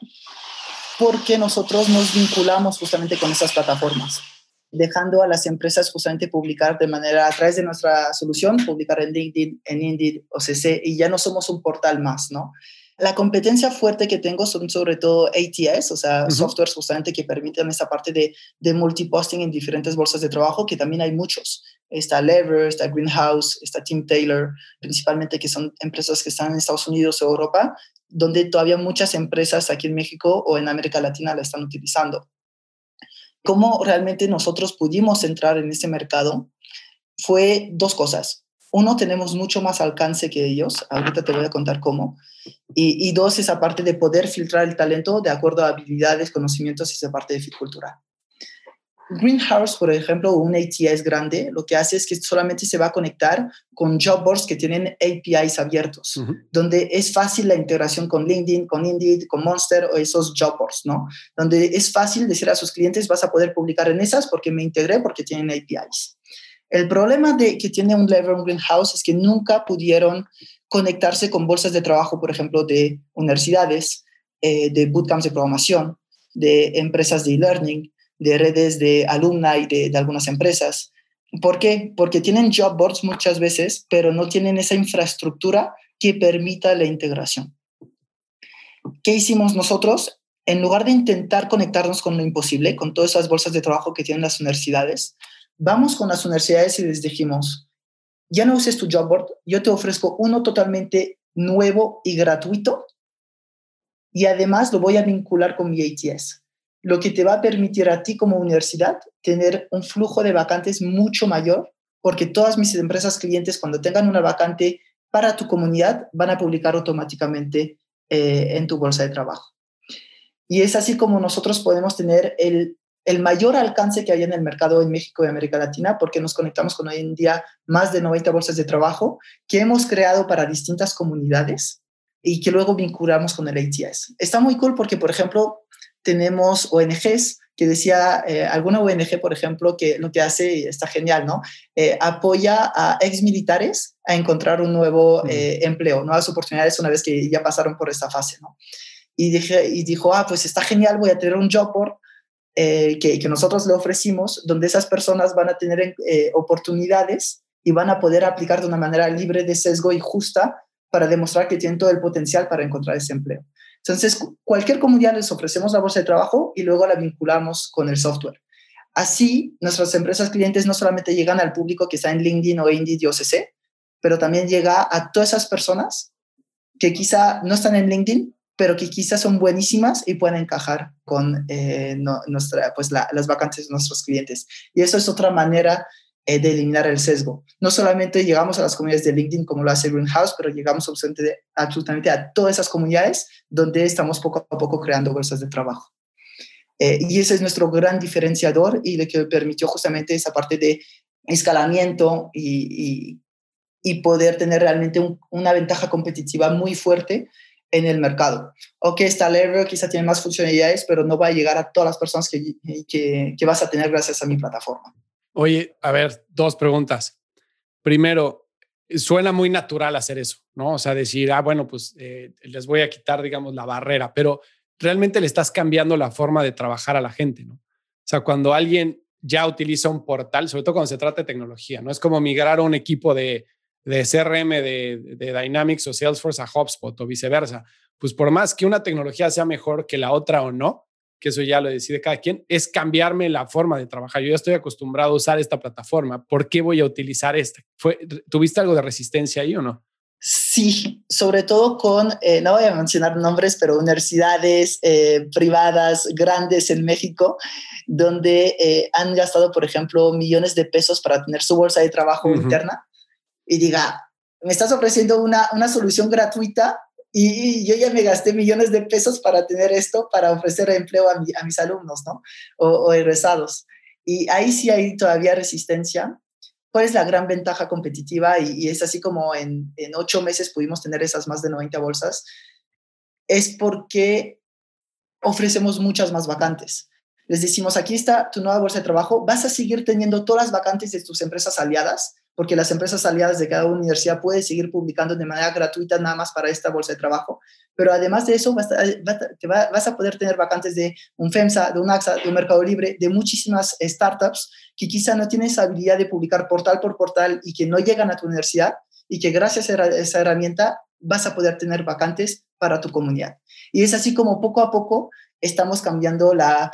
porque nosotros nos vinculamos justamente con esas plataformas, dejando a las empresas justamente publicar de manera, a través de nuestra solución, publicar en LinkedIn, en Indeed, O C C, y ya no somos un portal más, ¿no? La competencia fuerte que tengo son sobre todo A T S, o sea, uh-huh. softwares justamente que permiten esa parte de, de multiposting en diferentes bolsas de trabajo, que también hay muchos. Está Lever, está Greenhouse, está Tim Taylor, principalmente que son empresas que están en Estados Unidos o Europa, donde todavía muchas empresas aquí en México o en América Latina la están utilizando. ¿Cómo realmente nosotros pudimos entrar en ese mercado? Fue dos cosas. Uno, tenemos mucho más alcance que ellos. Ahorita te voy a contar cómo. Y, y dos, esa parte de poder filtrar el talento de acuerdo a habilidades, conocimientos y esa parte de fit cultural. Greenhouse, por ejemplo, un A T S grande, lo que hace es que solamente se va a conectar con job boards que tienen A P Is abiertos, uh-huh. donde es fácil la integración con LinkedIn, con Indeed, con Monster o esos job boards, ¿no? Donde es fácil decir a sus clientes, vas a poder publicar en esas porque me integré, porque tienen A P Is. El problema de que tiene un Lever, un Greenhouse, es que nunca pudieron conectarse con bolsas de trabajo, por ejemplo, de universidades, eh, de bootcamps de programación, de empresas de e-learning, de redes de alumni de, de algunas empresas. ¿Por qué? Porque tienen job boards muchas veces, pero no tienen esa infraestructura que permita la integración. ¿Qué hicimos nosotros? En lugar de intentar conectarnos con lo imposible, con todas esas bolsas de trabajo que tienen las universidades, vamos con las universidades y les dijimos, ya no uses tu job board, yo te ofrezco uno totalmente nuevo y gratuito y además lo voy a vincular con mi A T S. Lo que te va a permitir a ti como universidad tener un flujo de vacantes mucho mayor, porque todas mis empresas clientes, cuando tengan una vacante para tu comunidad, van a publicar automáticamente eh, en tu bolsa de trabajo. Y es así como nosotros podemos tener el, el mayor alcance que hay en el mercado en México y América Latina, porque nos conectamos con hoy en día más de noventa bolsas de trabajo que hemos creado para distintas comunidades y que luego vinculamos con el A T S. Está muy cool porque, por ejemplo, tenemos O N Ges que decía, eh, alguna O N Ge, por ejemplo, que lo que hace está genial, ¿no? Eh, apoya a exmilitares a encontrar un nuevo eh, empleo, nuevas oportunidades una vez que ya pasaron por esta fase, ¿no? Y, dije, y dijo, ah, pues está genial, voy a tener un job board eh, que, que nosotros le ofrecimos, donde esas personas van a tener eh, oportunidades y van a poder aplicar de una manera libre de sesgo y justa para demostrar que tienen todo el potencial para encontrar ese empleo. Entonces, cualquier comunidad les ofrecemos la bolsa de trabajo y luego la vinculamos con el software. Así, nuestras empresas clientes no solamente llegan al público que está en LinkedIn o Indeed y O C C, pero también llega a todas esas personas que quizá no están en LinkedIn, pero que quizás son buenísimas y pueden encajar con eh, no, nuestra, pues la, las vacantes de nuestros clientes. Y eso es otra manera eh, de eliminar el sesgo. No solamente llegamos a las comunidades de LinkedIn como lo hace Greenhouse, pero llegamos absolutamente, absolutamente a todas esas comunidades donde estamos poco a poco creando bolsas de trabajo. Eh, y ese es nuestro gran diferenciador y lo que permitió justamente esa parte de escalamiento y, y, y poder tener realmente un, una ventaja competitiva muy fuerte en el mercado. Ok, está Lever, quizá tiene más funcionalidades, pero no va a llegar a todas las personas que, que, que vas a tener gracias a mi plataforma. Oye, a ver, dos preguntas. Primero, suena muy natural hacer eso, ¿no? O sea, decir, ah, bueno, pues eh, les voy a quitar, digamos, la barrera, pero realmente le estás cambiando la forma de trabajar a la gente, ¿no? O sea, cuando alguien ya utiliza un portal, sobre todo cuando se trata de tecnología, ¿no? Es como migrar a un equipo de, de C R M de, de Dynamics o Salesforce a HubSpot o viceversa. Pues por más que una tecnología sea mejor que la otra o no, que eso ya lo decide cada quien, es cambiarme la forma de trabajar. Yo ya estoy acostumbrado a usar esta plataforma. ¿Por qué voy a utilizar esta? ¿Fue, ¿Tuviste algo de resistencia ahí o no? Sí, sobre todo con, eh, no voy a mencionar nombres, pero universidades eh, privadas grandes en México, donde eh, han gastado, por ejemplo, millones de pesos para tener su bolsa de trabajo uh-huh. interna y diga, me estás ofreciendo una, una solución gratuita y, y yo ya me gasté millones de pesos para tener esto, para ofrecer empleo a, mi, a mis alumnos, ¿no? O, o egresados. Y ahí sí hay todavía resistencia. ¿Cuál es la gran ventaja competitiva? Y, y es así como en, en ocho meses pudimos tener esas más de noventa bolsas. Es porque ofrecemos muchas más vacantes. Les decimos, aquí está tu nueva bolsa de trabajo, vas a seguir teniendo todas las vacantes de tus empresas aliadas, porque las empresas aliadas de cada universidad pueden seguir publicando de manera gratuita nada más para esta bolsa de trabajo, pero además de eso vas a, vas a poder tener vacantes de un FEMSA, de un AXA, de un Mercado Libre, de muchísimas startups que quizá no tienen esa habilidad de publicar portal por portal y que no llegan a tu universidad, y que gracias a esa herramienta vas a poder tener vacantes para tu comunidad. Y es así como poco a poco estamos cambiando la,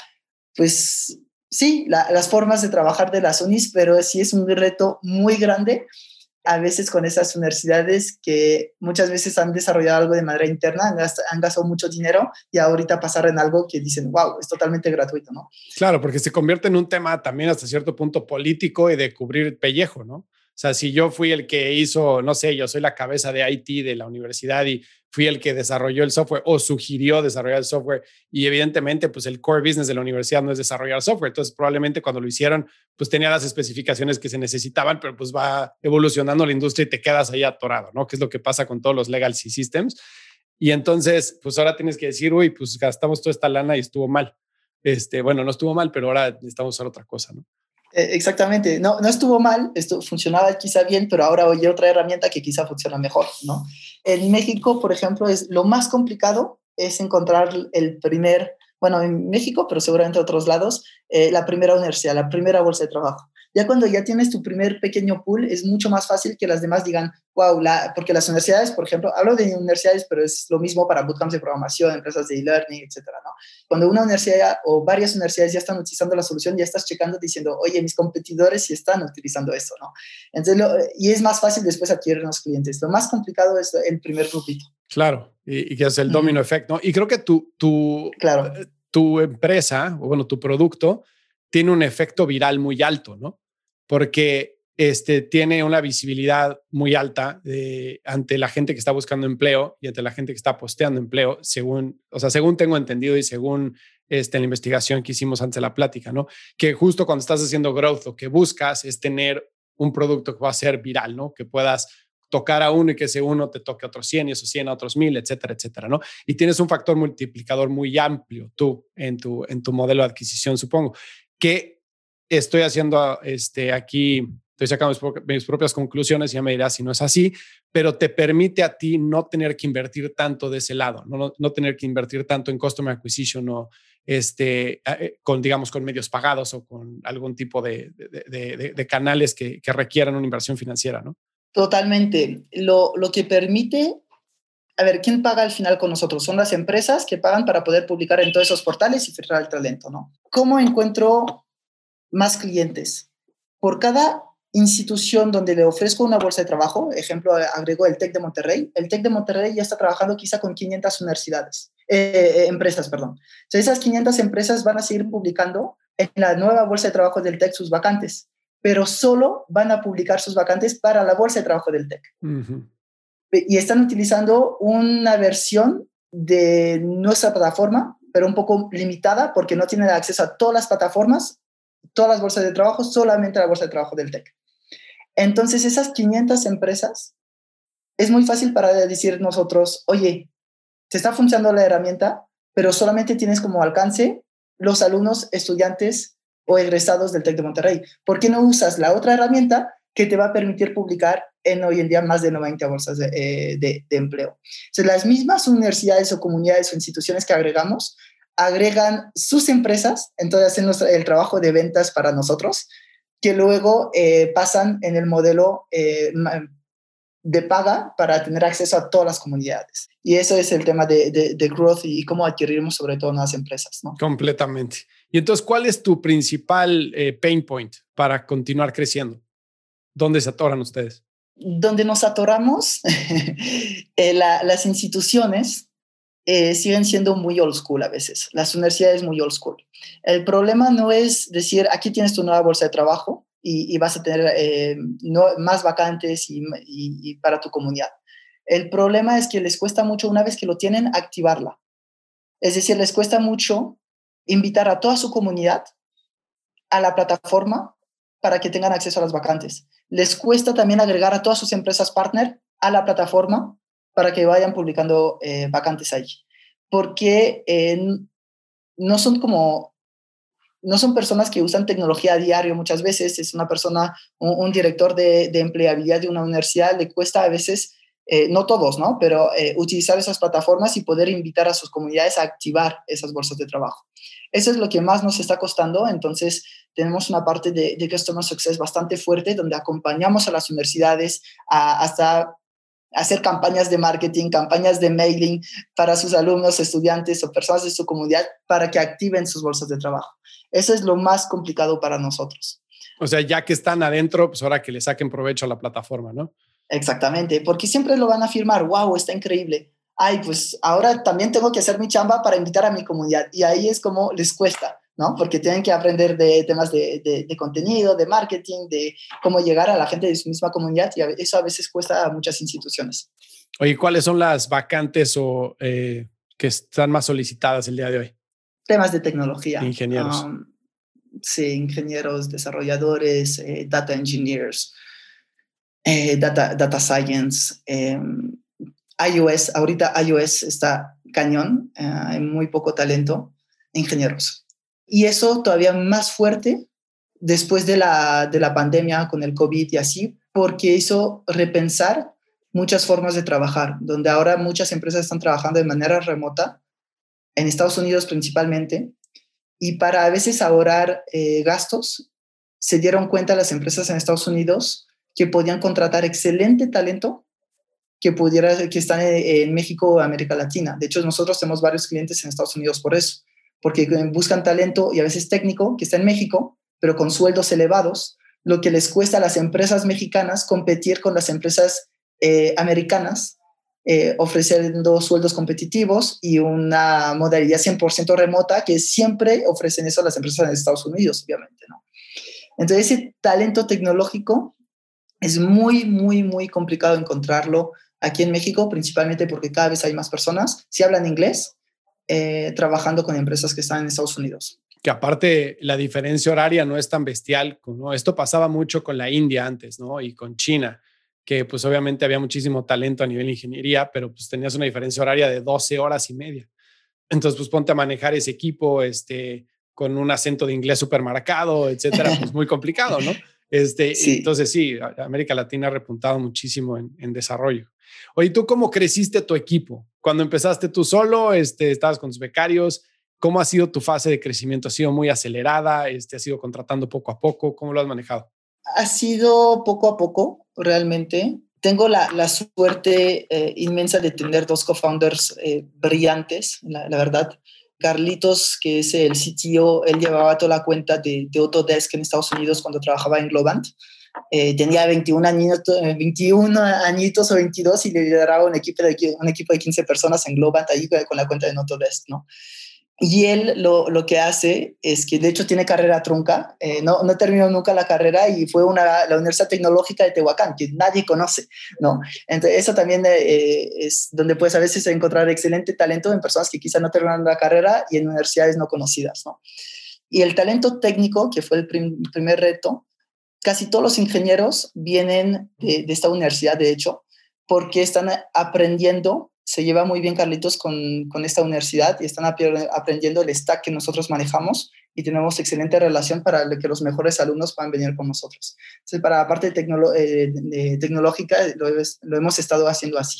pues sí, la, las formas de trabajar de las unis, pero sí es un reto muy grande a veces con esas universidades que muchas veces han desarrollado algo de manera interna, han gastado, han gastado mucho dinero y ahorita pasar en algo que dicen, wow, es totalmente gratuito, ¿no? Claro, porque se convierte en un tema también hasta cierto punto político y de cubrir el pellejo, ¿no? O sea, si yo fui el que hizo, no sé, yo soy la cabeza de I T de la universidad y fui el que desarrolló el software o sugirió desarrollar el software y evidentemente pues el core business de la universidad no es desarrollar software. Entonces probablemente cuando lo hicieron pues tenía las especificaciones que se necesitaban, pero pues va evolucionando la industria y te quedas ahí atorado, ¿no? Que es lo que pasa con todos los legacy systems. Y entonces pues ahora tienes que decir, uy, pues gastamos toda esta lana y estuvo mal. Este, bueno, no estuvo mal, pero ahora necesitamos hacer otra cosa, ¿no? Exactamente, no, no estuvo mal, esto funcionaba quizá bien, pero ahora oye otra herramienta que quizá funciona mejor, ¿no? En México, por ejemplo, es lo más complicado es encontrar el primer, bueno, en México, pero seguramente en otros lados, eh, la primera universidad, la primera bolsa de trabajo. Ya cuando ya tienes tu primer pequeño pool, es mucho más fácil que las demás digan, wow, la, porque las universidades, por ejemplo, hablo de universidades, pero es lo mismo para bootcamps de programación, empresas de e-learning, etcétera, ¿no? Cuando una universidad o varias universidades ya están utilizando la solución, ya estás checando diciendo, oye, mis competidores sí están utilizando esto, ¿no? Entonces, lo, y es más fácil después adquirir los clientes. Lo más complicado es el primer grupito. Claro, y, y que es el domino mm. effect, ¿no? Y creo que tu, tu, claro. tu empresa, o bueno, tu producto, tiene un efecto viral muy alto, ¿no? Porque este, tiene una visibilidad muy alta de, ante la gente que está buscando empleo y ante la gente que está posteando empleo, según, o sea, según tengo entendido y según este, la investigación que hicimos antes de la plática, ¿no? Que justo cuando estás haciendo growth, lo que buscas es tener un producto que va a ser viral, ¿no? Que puedas tocar a uno y que ese uno te toque a otros cien y esos cien a otros mil, etcétera, etcétera, ¿no? Y tienes un factor multiplicador muy amplio tú en tu, en tu modelo de adquisición, supongo. Que estoy haciendo este, aquí, estoy sacando mis, mis propias conclusiones y ya me dirás si no es así, pero te permite a ti no tener que invertir tanto de ese lado, no, no, no tener que invertir tanto en customer acquisition o este, con, digamos, con medios pagados o con algún tipo de, de, de, de, de canales que, que requieran una inversión financiera, ¿no? Totalmente. Lo, lo que permite, a ver, ¿quién paga al final con nosotros? Son las empresas que pagan para poder publicar en todos esos portales y filtrar el talento, ¿no? ¿Cómo encuentro más clientes? Por cada institución donde le ofrezco una bolsa de trabajo, ejemplo, agrego el TEC de Monterrey, el TEC de Monterrey ya está trabajando quizá con quinientas universidades, eh, empresas, perdón. Entonces, esas quinientas empresas van a seguir publicando en la nueva bolsa de trabajo del TEC sus vacantes, pero solo van a publicar sus vacantes para la bolsa de trabajo del TEC. Uh-huh. Y están utilizando una versión de nuestra plataforma, pero un poco limitada porque no tienen acceso a todas las plataformas, todas las bolsas de trabajo, solamente la bolsa de trabajo del TEC. Entonces, esas quinientas empresas, es muy fácil para decir nosotros, oye, te está funcionando la herramienta, pero solamente tienes como alcance los alumnos, estudiantes o egresados del TEC de Monterrey. ¿Por qué no usas la otra herramienta que te va a permitir publicar en hoy en día más de noventa bolsas de, eh, de, de empleo? Entonces, las mismas universidades o comunidades o instituciones que agregamos, agregan sus empresas, entonces hacen nuestro, el trabajo de ventas para nosotros, que luego eh, pasan en el modelo eh, de paga para tener acceso a todas las comunidades. Y eso es el tema de, de, de growth y cómo adquirimos sobre todo nuevas empresas, ¿no? Completamente. Y entonces, ¿cuál es tu principal eh, pain point para continuar creciendo? ¿Dónde se atoran ustedes? Donde nos atoramos, eh, la, las instituciones eh, siguen siendo muy old school a veces. Las universidades muy old school. El problema no es decir, aquí tienes tu nueva bolsa de trabajo y, y vas a tener eh, no, más vacantes y, y, y para tu comunidad. El problema es que les cuesta mucho, una vez que lo tienen, activarla. Es decir, les cuesta mucho invitar a toda su comunidad a la plataforma para que tengan acceso a las vacantes. Les cuesta también agregar a todas sus empresas partner a la plataforma para que vayan publicando eh, vacantes allí. Porque eh, no son como, no son personas que usan tecnología a diario muchas veces. Es una persona, un, un director de, de empleabilidad de una universidad, le cuesta a veces, eh, no todos, ¿no? Pero eh, utilizar esas plataformas y poder invitar a sus comunidades a activar esas bolsas de trabajo. Eso es lo que más nos está costando. Entonces, tenemos una parte de, de Customer Success bastante fuerte, donde acompañamos a las universidades a, hasta hacer campañas de marketing, campañas de mailing para sus alumnos, estudiantes o personas de su comunidad para que activen sus bolsas de trabajo. Eso es lo más complicado para nosotros. O sea, ya que están adentro, pues ahora que le saquen provecho a la plataforma, ¿no? Exactamente, porque siempre lo van a afirmar, wow, está increíble. Ay, pues ahora también tengo que hacer mi chamba para invitar a mi comunidad. Y ahí es como les cuesta, ¿no? Porque tienen que aprender de temas de, de, de contenido, de marketing, de cómo llegar a la gente de su misma comunidad. Y eso a veces cuesta a muchas instituciones. Oye, ¿cuáles son las vacantes o eh, que están más solicitadas el día de hoy? Temas de tecnología. Ingenieros. Um, sí, ingenieros, desarrolladores, eh, data engineers, eh, data, data science, eh, iOS. Ahorita iOS está cañón, eh, hay muy poco talento, ingenieros. Y eso todavía más fuerte después de la, de la pandemia con el COVID y así, porque hizo repensar muchas formas de trabajar, donde ahora muchas empresas están trabajando de manera remota, en Estados Unidos principalmente, y para a veces ahorrar eh, gastos, se dieron cuenta las empresas en Estados Unidos que podían contratar excelente talento que pudiera, que están en México o América Latina. De hecho, nosotros tenemos varios clientes en Estados Unidos por eso, porque buscan talento y a veces técnico que está en México, pero con sueldos elevados, lo que les cuesta a las empresas mexicanas competir con las empresas eh, americanas, eh, ofreciendo sueldos competitivos y una modalidad cien por ciento remota, que siempre ofrecen eso a las empresas de Estados Unidos, obviamente, ¿no? Entonces, ese talento tecnológico es muy, muy, muy complicado encontrarlo aquí en México, principalmente porque cada vez hay más personas, si hablan inglés, eh, trabajando con empresas que están en Estados Unidos. Que aparte la diferencia horaria no es tan bestial, ¿no? Esto pasaba mucho con la India antes, ¿no? Y con China, que pues obviamente había muchísimo talento a nivel de ingeniería, pero pues tenías una diferencia horaria de doce horas y media. Entonces, pues ponte a manejar ese equipo este, con un acento de inglés súper marcado, etcétera, pues muy complicado, ¿no? Este, Sí. Entonces, sí, América Latina ha repuntado muchísimo en, en desarrollo. Oye, ¿tú cómo creciste tu equipo? Cuando empezaste tú solo, este, estabas con tus becarios, ¿cómo ha sido tu fase de crecimiento? ¿Ha sido muy acelerada? Este, ¿has ido contratando poco a poco? ¿Cómo lo has manejado? Ha sido poco a poco, realmente. Tengo la, la suerte eh, inmensa de tener dos co-founders eh, brillantes, la, la verdad. Carlitos, que es el C T O, él llevaba toda la cuenta de, de Autodesk en Estados Unidos cuando trabajaba en Globant. Eh, tenía veintiún añitos, veintiún añitos o veintidós y lideraba un equipo de, un equipo de quince personas en Globant ahí con la cuenta de Autodesk, ¿no? Y él lo, lo que hace es que de hecho tiene carrera trunca, eh, no, no terminó nunca la carrera y fue una, la Universidad Tecnológica de Tehuacán, que nadie conoce, ¿no? Entonces eso también eh, es donde puedes a veces encontrar excelente talento en personas que quizá no terminaron la carrera y en universidades no conocidas, ¿no? Y el talento técnico, que fue el prim, primer reto, casi todos los ingenieros vienen de, de esta universidad, de hecho, porque están aprendiendo. Se lleva muy bien Carlitos con, con esta universidad y están aprendiendo el stack que nosotros manejamos y tenemos excelente relación para que los mejores alumnos puedan venir con nosotros. Entonces, para la parte tecnolo- eh, de tecnológica lo, lo hemos estado haciendo así.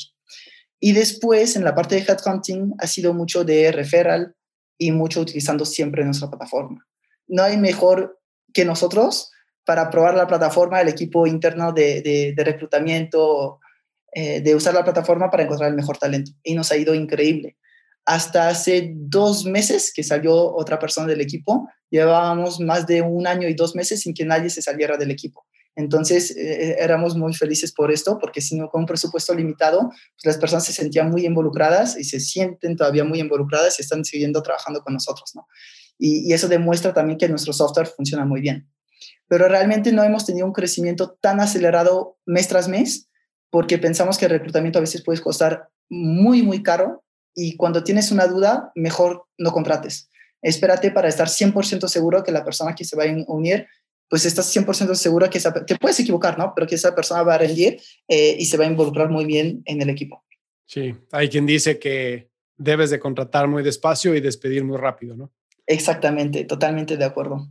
Y después, en la parte de headhunting, ha sido mucho de referral y mucho utilizando siempre nuestra plataforma. No hay mejor que nosotros para probar la plataforma, el equipo interno de, de, de reclutamiento, eh, de usar la plataforma para encontrar el mejor talento. Y nos ha ido increíble. Hasta hace dos meses que salió otra persona del equipo, llevábamos más de un año y dos meses sin que nadie se saliera del equipo. Entonces, eh, éramos muy felices por esto, porque si no, con un presupuesto limitado, pues las personas se sentían muy involucradas y se sienten todavía muy involucradas y están siguiendo trabajando con nosotros, ¿no? Y, y eso demuestra también que nuestro software funciona muy bien. Pero realmente no hemos tenido un crecimiento tan acelerado mes tras mes, porque pensamos que el reclutamiento a veces puede costar muy, muy caro y cuando tienes una duda, mejor no contrates. Espérate para estar cien por ciento seguro que la persona que se va a unir, pues estás cien por ciento seguro que esa, te puedes equivocar, ¿no? Pero que esa persona va a rendir eh, y se va a involucrar muy bien en el equipo. Sí, hay quien dice que debes de contratar muy despacio y despedir muy rápido, ¿no? Exactamente, totalmente de acuerdo.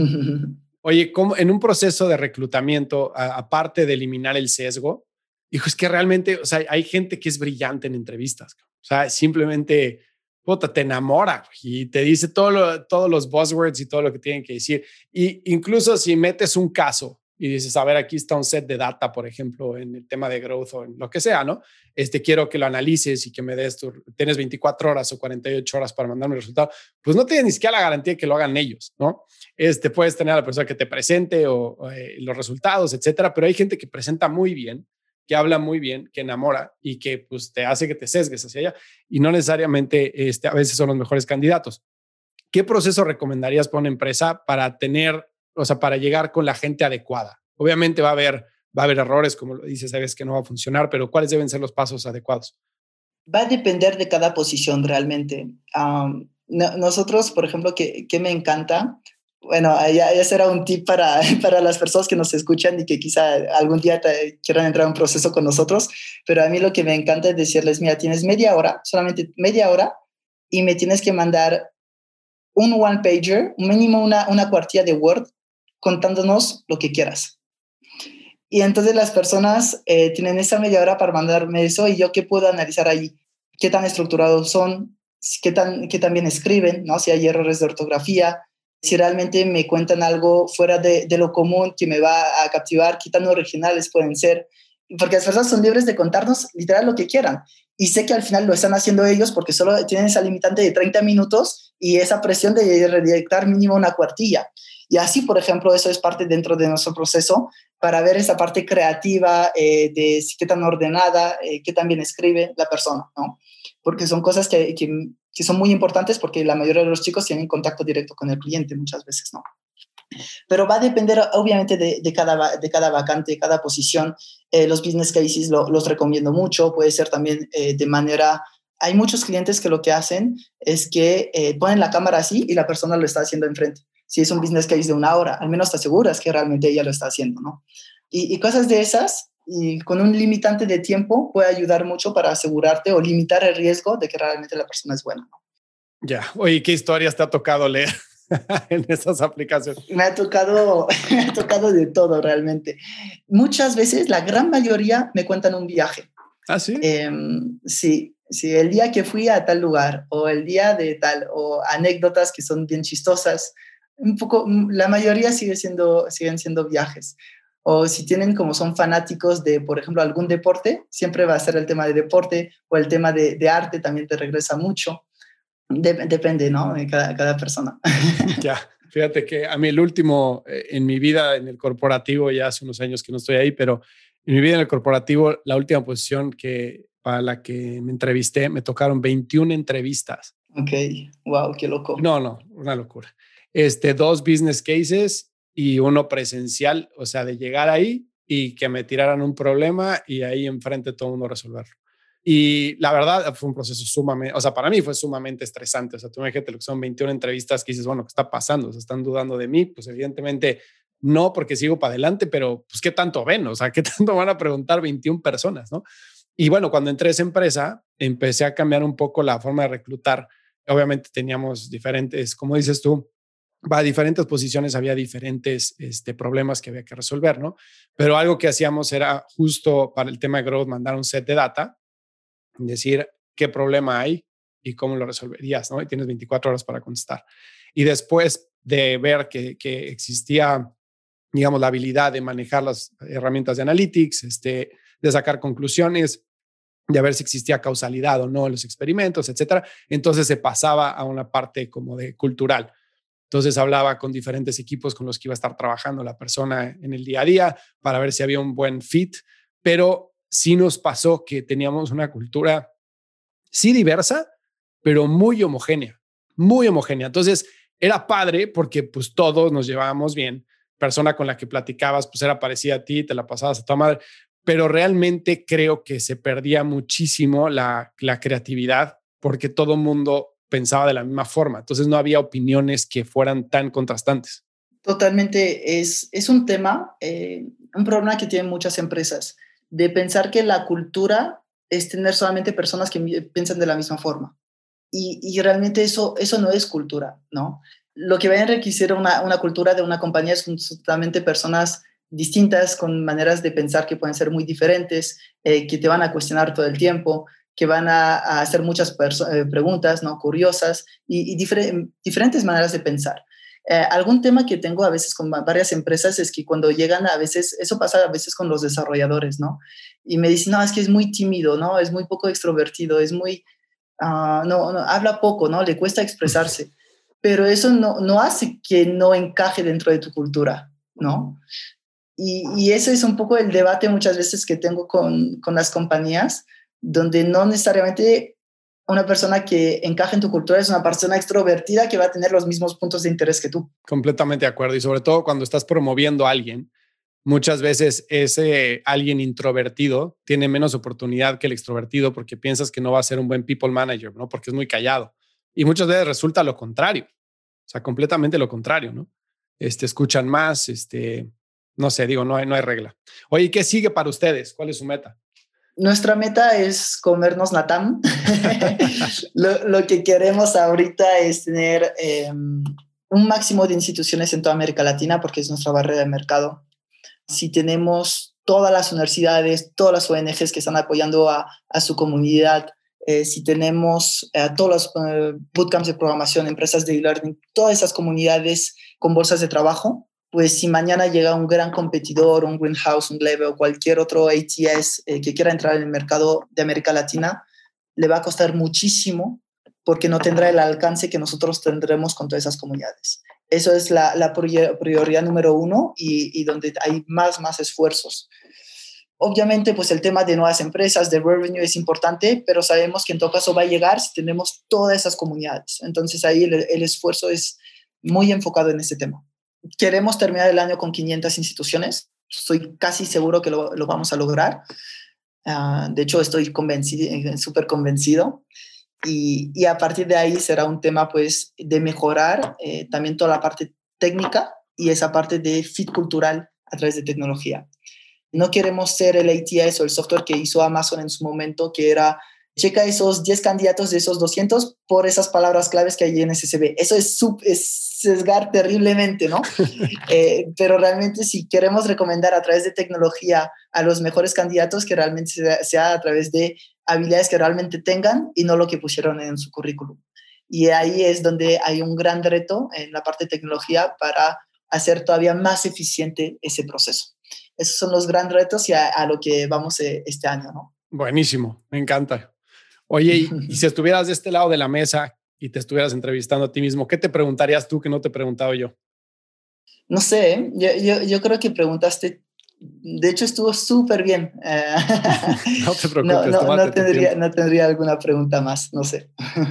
Oye, ¿cómo, en un proceso de reclutamiento, a, aparte de eliminar el sesgo, dijo, es que realmente, o sea, hay gente que es brillante en entrevistas. O sea, simplemente, puta, te enamora y te dice todo lo, todos los buzzwords y todo lo que tienen que decir. Y incluso si metes un caso y dices, a ver, aquí está un set de data, por ejemplo, en el tema de growth o en lo que sea, ¿no? Este, quiero que lo analices y que me des tu, tienes veinticuatro horas o cuarenta y ocho horas para mandarme el resultado. Pues no tienes ni siquiera la garantía de que lo hagan ellos, ¿no? Este, puedes tener a la persona que te presente o, o eh, los resultados, etcétera, pero hay gente que presenta muy bien, que habla muy bien, que enamora y que pues te hace que te sesgues hacia allá y no necesariamente este, a veces son los mejores candidatos. ¿Qué proceso recomendarías para una empresa para tener, o sea, para llegar con la gente adecuada? Obviamente va a haber, va a haber errores, como lo dices, sabes que no va a funcionar, pero ¿cuáles deben ser los pasos adecuados? Va a depender de cada posición realmente. Um, no, nosotros, por ejemplo, que, que me encanta, bueno, ya, ya será un tip para, para las personas que nos escuchan y que quizá algún día te, quieran entrar en un proceso con nosotros, pero a mí lo que me encanta es decirles, mira, tienes media hora, solamente media hora, y me tienes que mandar un one-pager, mínimo una, una cuartilla de Word, contándonos lo que quieras. Y entonces las personas eh, tienen esa media hora para mandarme eso y yo qué puedo analizar ahí, qué tan estructurados son, qué tan, qué tan bien escriben, ¿no? Si hay errores de ortografía, si realmente me cuentan algo fuera de, de lo común que me va a captivar, qué tan originales pueden ser, porque las personas son libres de contarnos literal lo que quieran. Y sé que al final lo están haciendo ellos porque solo tienen esa limitante de treinta minutos y esa presión de redactar mínimo una cuartilla. Y así, por ejemplo, eso es parte dentro de nuestro proceso para ver esa parte creativa eh, de qué tan ordenada, eh, qué tan bien escribe la persona, ¿no? Porque son cosas que, que, que son muy importantes porque la mayoría de los chicos tienen contacto directo con el cliente muchas veces, ¿no? Pero va a depender obviamente de, de, cada, de cada vacante, de cada posición. Eh, los business cases lo, los recomiendo mucho, puede ser también eh, de manera... Hay muchos clientes que lo que hacen es que eh, ponen la cámara así y la persona lo está haciendo enfrente. Si es un business case de una hora, al menos te aseguras que realmente ella lo está haciendo, ¿no? Y, y cosas de esas, y con un limitante de tiempo, puede ayudar mucho para asegurarte o limitar el riesgo de que realmente la persona es buena, ¿no? Ya, oye, ¿qué historias te ha tocado leer en esas aplicaciones? Me ha tocado, me ha tocado de todo realmente. Muchas veces, la gran mayoría, me cuentan un viaje. ¿Ah, sí? Eh, sí, sí, el día que fui a tal lugar, o el día de tal, o anécdotas que son bien chistosas. Un poco, la mayoría sigue siendo, siguen siendo viajes. O si tienen como son fanáticos de, por ejemplo, algún deporte, siempre va a ser el tema de deporte, o el tema de, de arte también te regresa mucho. De, depende, ¿no? De cada, cada persona. Ya, fíjate que a mí el último eh, en mi vida en el corporativo, ya hace unos años que no estoy ahí, pero en mi vida en el corporativo, la última posición que para la que me entrevisté, me tocaron veintiuna entrevistas. Ok, wow, qué loco. No, no, una locura. Este, dos business cases y uno presencial, o sea, de llegar ahí y que me tiraran un problema y ahí enfrente todo el mundo resolverlo. Y la verdad fue un proceso sumamente, o sea, para mí fue sumamente estresante. O sea, tú imagínate lo que son veintiuna entrevistas que dices, bueno, ¿qué está pasando? ¿Se están dudando de mí? Pues evidentemente no, porque sigo para adelante, pero pues ¿qué tanto ven? O sea, ¿qué tanto van a preguntar veintiuna personas, no? Y bueno, cuando entré a esa empresa, empecé a cambiar un poco la forma de reclutar. Obviamente teníamos diferentes, como dices tú, para diferentes posiciones había diferentes este, problemas que había que resolver, ¿no? Pero algo que hacíamos era justo para el tema de growth, mandar un set de data, decir qué problema hay y cómo lo resolverías, ¿no? Y tienes veinticuatro horas para contestar. Y después de ver que, que existía, digamos, la habilidad de manejar las herramientas de analytics, este, de sacar conclusiones, de ver si existía causalidad o no en los experimentos, etcétera. Entonces se pasaba a una parte como de cultural. Entonces hablaba con diferentes equipos con los que iba a estar trabajando la persona en el día a día para ver si había un buen fit, pero sí nos pasó que teníamos una cultura sí diversa, pero muy homogénea, muy homogénea. Entonces era padre porque pues todos nos llevábamos bien. Persona con la que platicabas pues era parecida a ti, te la pasabas a tu madre, pero realmente creo que se perdía muchísimo la, la creatividad porque todo el mundo pensaba de la misma forma. Entonces no había opiniones que fueran tan contrastantes. Totalmente, es, es un tema, eh, un problema que tienen muchas empresas, de pensar que la cultura es tener solamente personas que piensan de la misma forma. Y, y realmente eso, eso no es cultura, ¿no? Lo que va a enriquecer una, una cultura de una compañía es totalmente personas distintas, con maneras de pensar que pueden ser muy diferentes, eh, que te van a cuestionar todo el tiempo, que van a, a hacer muchas eh, preguntas, ¿no? Curiosas y, y difer diferentes maneras de pensar. Eh, algún tema que tengo a veces con varias empresas es que cuando llegan a veces, eso pasa a veces con los desarrolladores, ¿no? Y me dicen, no, es que es muy tímido, ¿no? Es muy poco extrovertido, es muy, uh, no, no, habla poco, ¿no? Le cuesta expresarse. Pero eso no, no hace que no encaje dentro de tu cultura, ¿no? Y, y ese es un poco el debate muchas veces que tengo con, con las compañías, donde no necesariamente una persona que encaja en tu cultura es una persona extrovertida que va a tener los mismos puntos de interés que tú. Completamente de acuerdo. Y sobre todo cuando estás promoviendo a alguien, muchas veces ese alguien introvertido tiene menos oportunidad que el extrovertido porque piensas que no va a ser un buen people manager, ¿no? Porque es muy callado. Y muchas veces resulta lo contrario. O sea, completamente lo contrario, ¿no? Este, escuchan más, este, no sé, digo, no hay, no hay regla. Oye, ¿qué sigue para ustedes? ¿Cuál es su meta? Nuestra meta es comernos Latam. lo, lo que queremos ahorita es tener eh, un máximo de instituciones en toda América Latina porque es nuestra barrera de mercado. Si tenemos todas las universidades, todas las O N Ges que están apoyando a, a su comunidad, eh, si tenemos eh, todos los eh, bootcamps de programación, empresas de e-learning, todas esas comunidades con bolsas de trabajo, pues si mañana llega un gran competidor, un Greenhouse, un Glebe o cualquier otro A T S eh, que quiera entrar en el mercado de América Latina, le va a costar muchísimo porque no tendrá el alcance que nosotros tendremos con todas esas comunidades. Eso es la, la prioridad número uno y, y donde hay más, más esfuerzos. Obviamente, pues el tema de nuevas empresas, de revenue es importante, pero sabemos que en todo caso va a llegar si tenemos todas esas comunidades. Entonces ahí el, el esfuerzo es muy enfocado en ese tema. Queremos terminar el año con quinientas instituciones. Estoy casi seguro que lo, lo vamos a lograr. Uh, de hecho, estoy convencido, súper convencido. Y, y a partir de ahí será un tema pues de mejorar eh, también toda la parte técnica y esa parte de fit cultural a través de tecnología. No queremos ser el A T S o el software que hizo Amazon en su momento, que era checa esos diez candidatos de esos doscientos por esas palabras claves que hay en S C B. Eso es, sub, es sesgar terriblemente, ¿no? eh, pero realmente si queremos recomendar a través de tecnología a los mejores candidatos, que realmente sea, sea a través de habilidades que realmente tengan y no lo que pusieron en su currículum. Y ahí es donde hay un gran reto en la parte de tecnología para hacer todavía más eficiente ese proceso. Esos son los grandes retos y a, a lo que vamos eh, este año, ¿no? Buenísimo, me encanta. Oye, y, y si estuvieras de este lado de la mesa y te estuvieras entrevistando a ti mismo, ¿qué te preguntarías tú que no te he preguntado yo? No sé, yo, yo, yo creo que preguntaste, de hecho estuvo súper bien. No te preocupes, no, no, tómate no, tu tendría, tiempo. no tendría alguna pregunta más, no sé.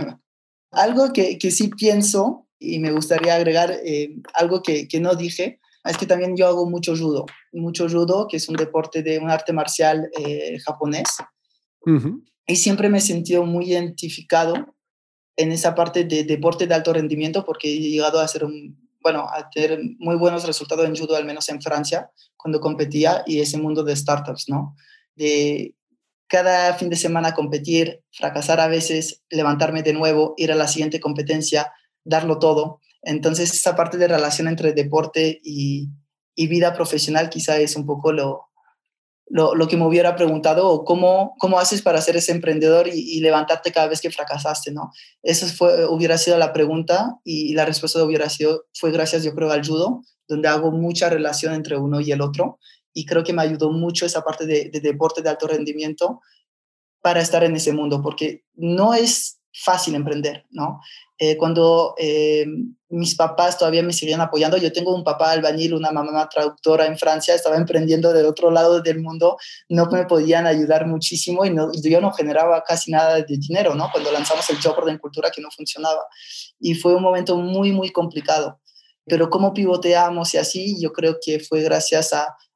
Algo que, que sí pienso y me gustaría agregar, eh, algo que, que no dije, es que también yo hago mucho judo, mucho judo, que es un deporte de un arte marcial eh, japonés. Uh-huh. Y siempre me he sentido muy identificado en esa parte de deporte de alto rendimiento porque he llegado a hacer un, bueno, a tener muy buenos resultados en judo, al menos en Francia, cuando competía, y ese mundo de startups, ¿no? De cada fin de semana competir, fracasar a veces, levantarme de nuevo, ir a la siguiente competencia, darlo todo. Entonces, esa parte de relación entre deporte y, y vida profesional quizá es un poco lo, lo, lo que me hubiera preguntado, o cómo, cómo haces para ser ese emprendedor y, y levantarte cada vez que fracasaste, ¿no? Esa fue, hubiera sido la pregunta y la respuesta hubiera sido, fue gracias, yo creo, al judo, donde hago mucha relación entre uno y el otro. Y creo que me ayudó mucho esa parte de, de deporte de alto rendimiento para estar en ese mundo, porque no es fácil emprender, ¿no? Eh, cuando eh, mis papás todavía me seguían apoyando, yo tengo un papá albañil, una mamá traductora en Francia, estaba emprendiendo del otro lado del mundo, no me podían ayudar muchísimo y no, yo no generaba casi nada de dinero, ¿no? Cuando lanzamos el Job Orden Cultura, que no funcionaba. Y fue un momento muy, muy complicado. Pero cómo pivoteamos y así, yo creo que fue gracias a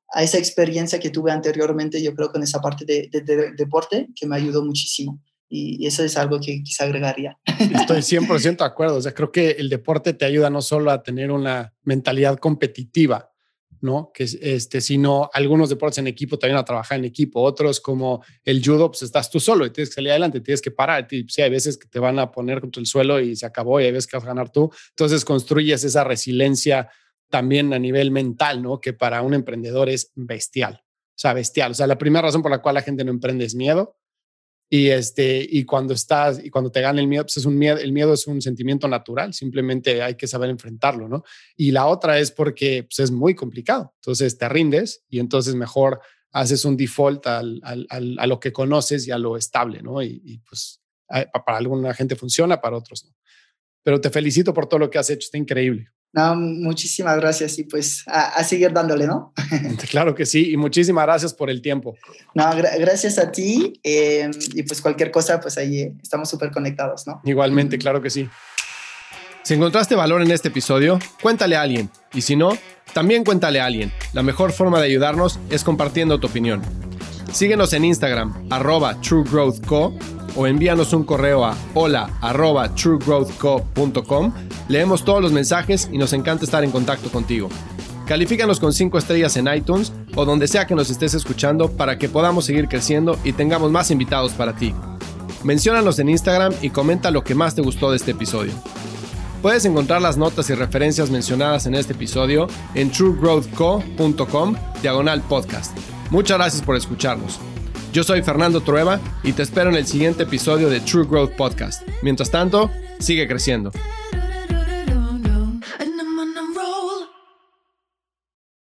a esa experiencia que tuve anteriormente, yo creo, con esa parte de, de, de deporte, que me ayudó muchísimo. Y, y eso es algo que quizá agregaría. Estoy cien por ciento de acuerdo. O sea, creo que el deporte te ayuda no solo a tener una mentalidad competitiva, ¿no? Que este, sino algunos deportes en equipo te ayudan a trabajar en equipo. Otros, como el judo, pues estás tú solo y tienes que salir adelante, tienes que parar. Sí, hay veces que te van a poner contra el suelo y se acabó, y hay veces que vas a ganar tú. Entonces construyes esa resiliencia también a nivel mental, ¿no? Que para un emprendedor es bestial. O sea, bestial. O sea, la primera razón por la cual la gente no emprende es miedo. Y, este, y cuando estás y cuando te gana el miedo, pues es un miedo, el miedo es un sentimiento natural, simplemente hay que saber enfrentarlo, ¿no? Y la otra es porque pues, es muy complicado. Entonces te rindes y entonces mejor haces un default al, al, al, a lo que conoces y a lo estable, ¿no? Y, y pues para alguna gente funciona, para otros no. Pero te felicito por todo lo que has hecho, está increíble. No, muchísimas gracias y pues a, a seguir dándole, ¿no? Claro que sí, y muchísimas gracias por el tiempo. No, gra- gracias a ti eh, y pues cualquier cosa, pues ahí eh, estamos súper conectados, ¿no? Igualmente, mm. Claro que sí. Si encontraste valor en este episodio, cuéntale a alguien. Y si no, también cuéntale a alguien. La mejor forma de ayudarnos es compartiendo tu opinión. Síguenos en Instagram, arroba truegrowthco, o envíanos un correo a hola arroba truegrowthco punto com. Leemos todos los mensajes y nos encanta estar en contacto contigo. Califícanos con cinco estrellas en iTunes o donde sea que nos estés escuchando para que podamos seguir creciendo y tengamos más invitados para ti. Menciónanos en Instagram y comenta lo que más te gustó de este episodio. Puedes encontrar las notas y referencias mencionadas en este episodio en truegrowthco punto com diagonal podcast. Muchas gracias por escucharnos. Yo soy Fernando Trueba y te espero en el siguiente episodio de True Growth Podcast. Mientras tanto, sigue creciendo.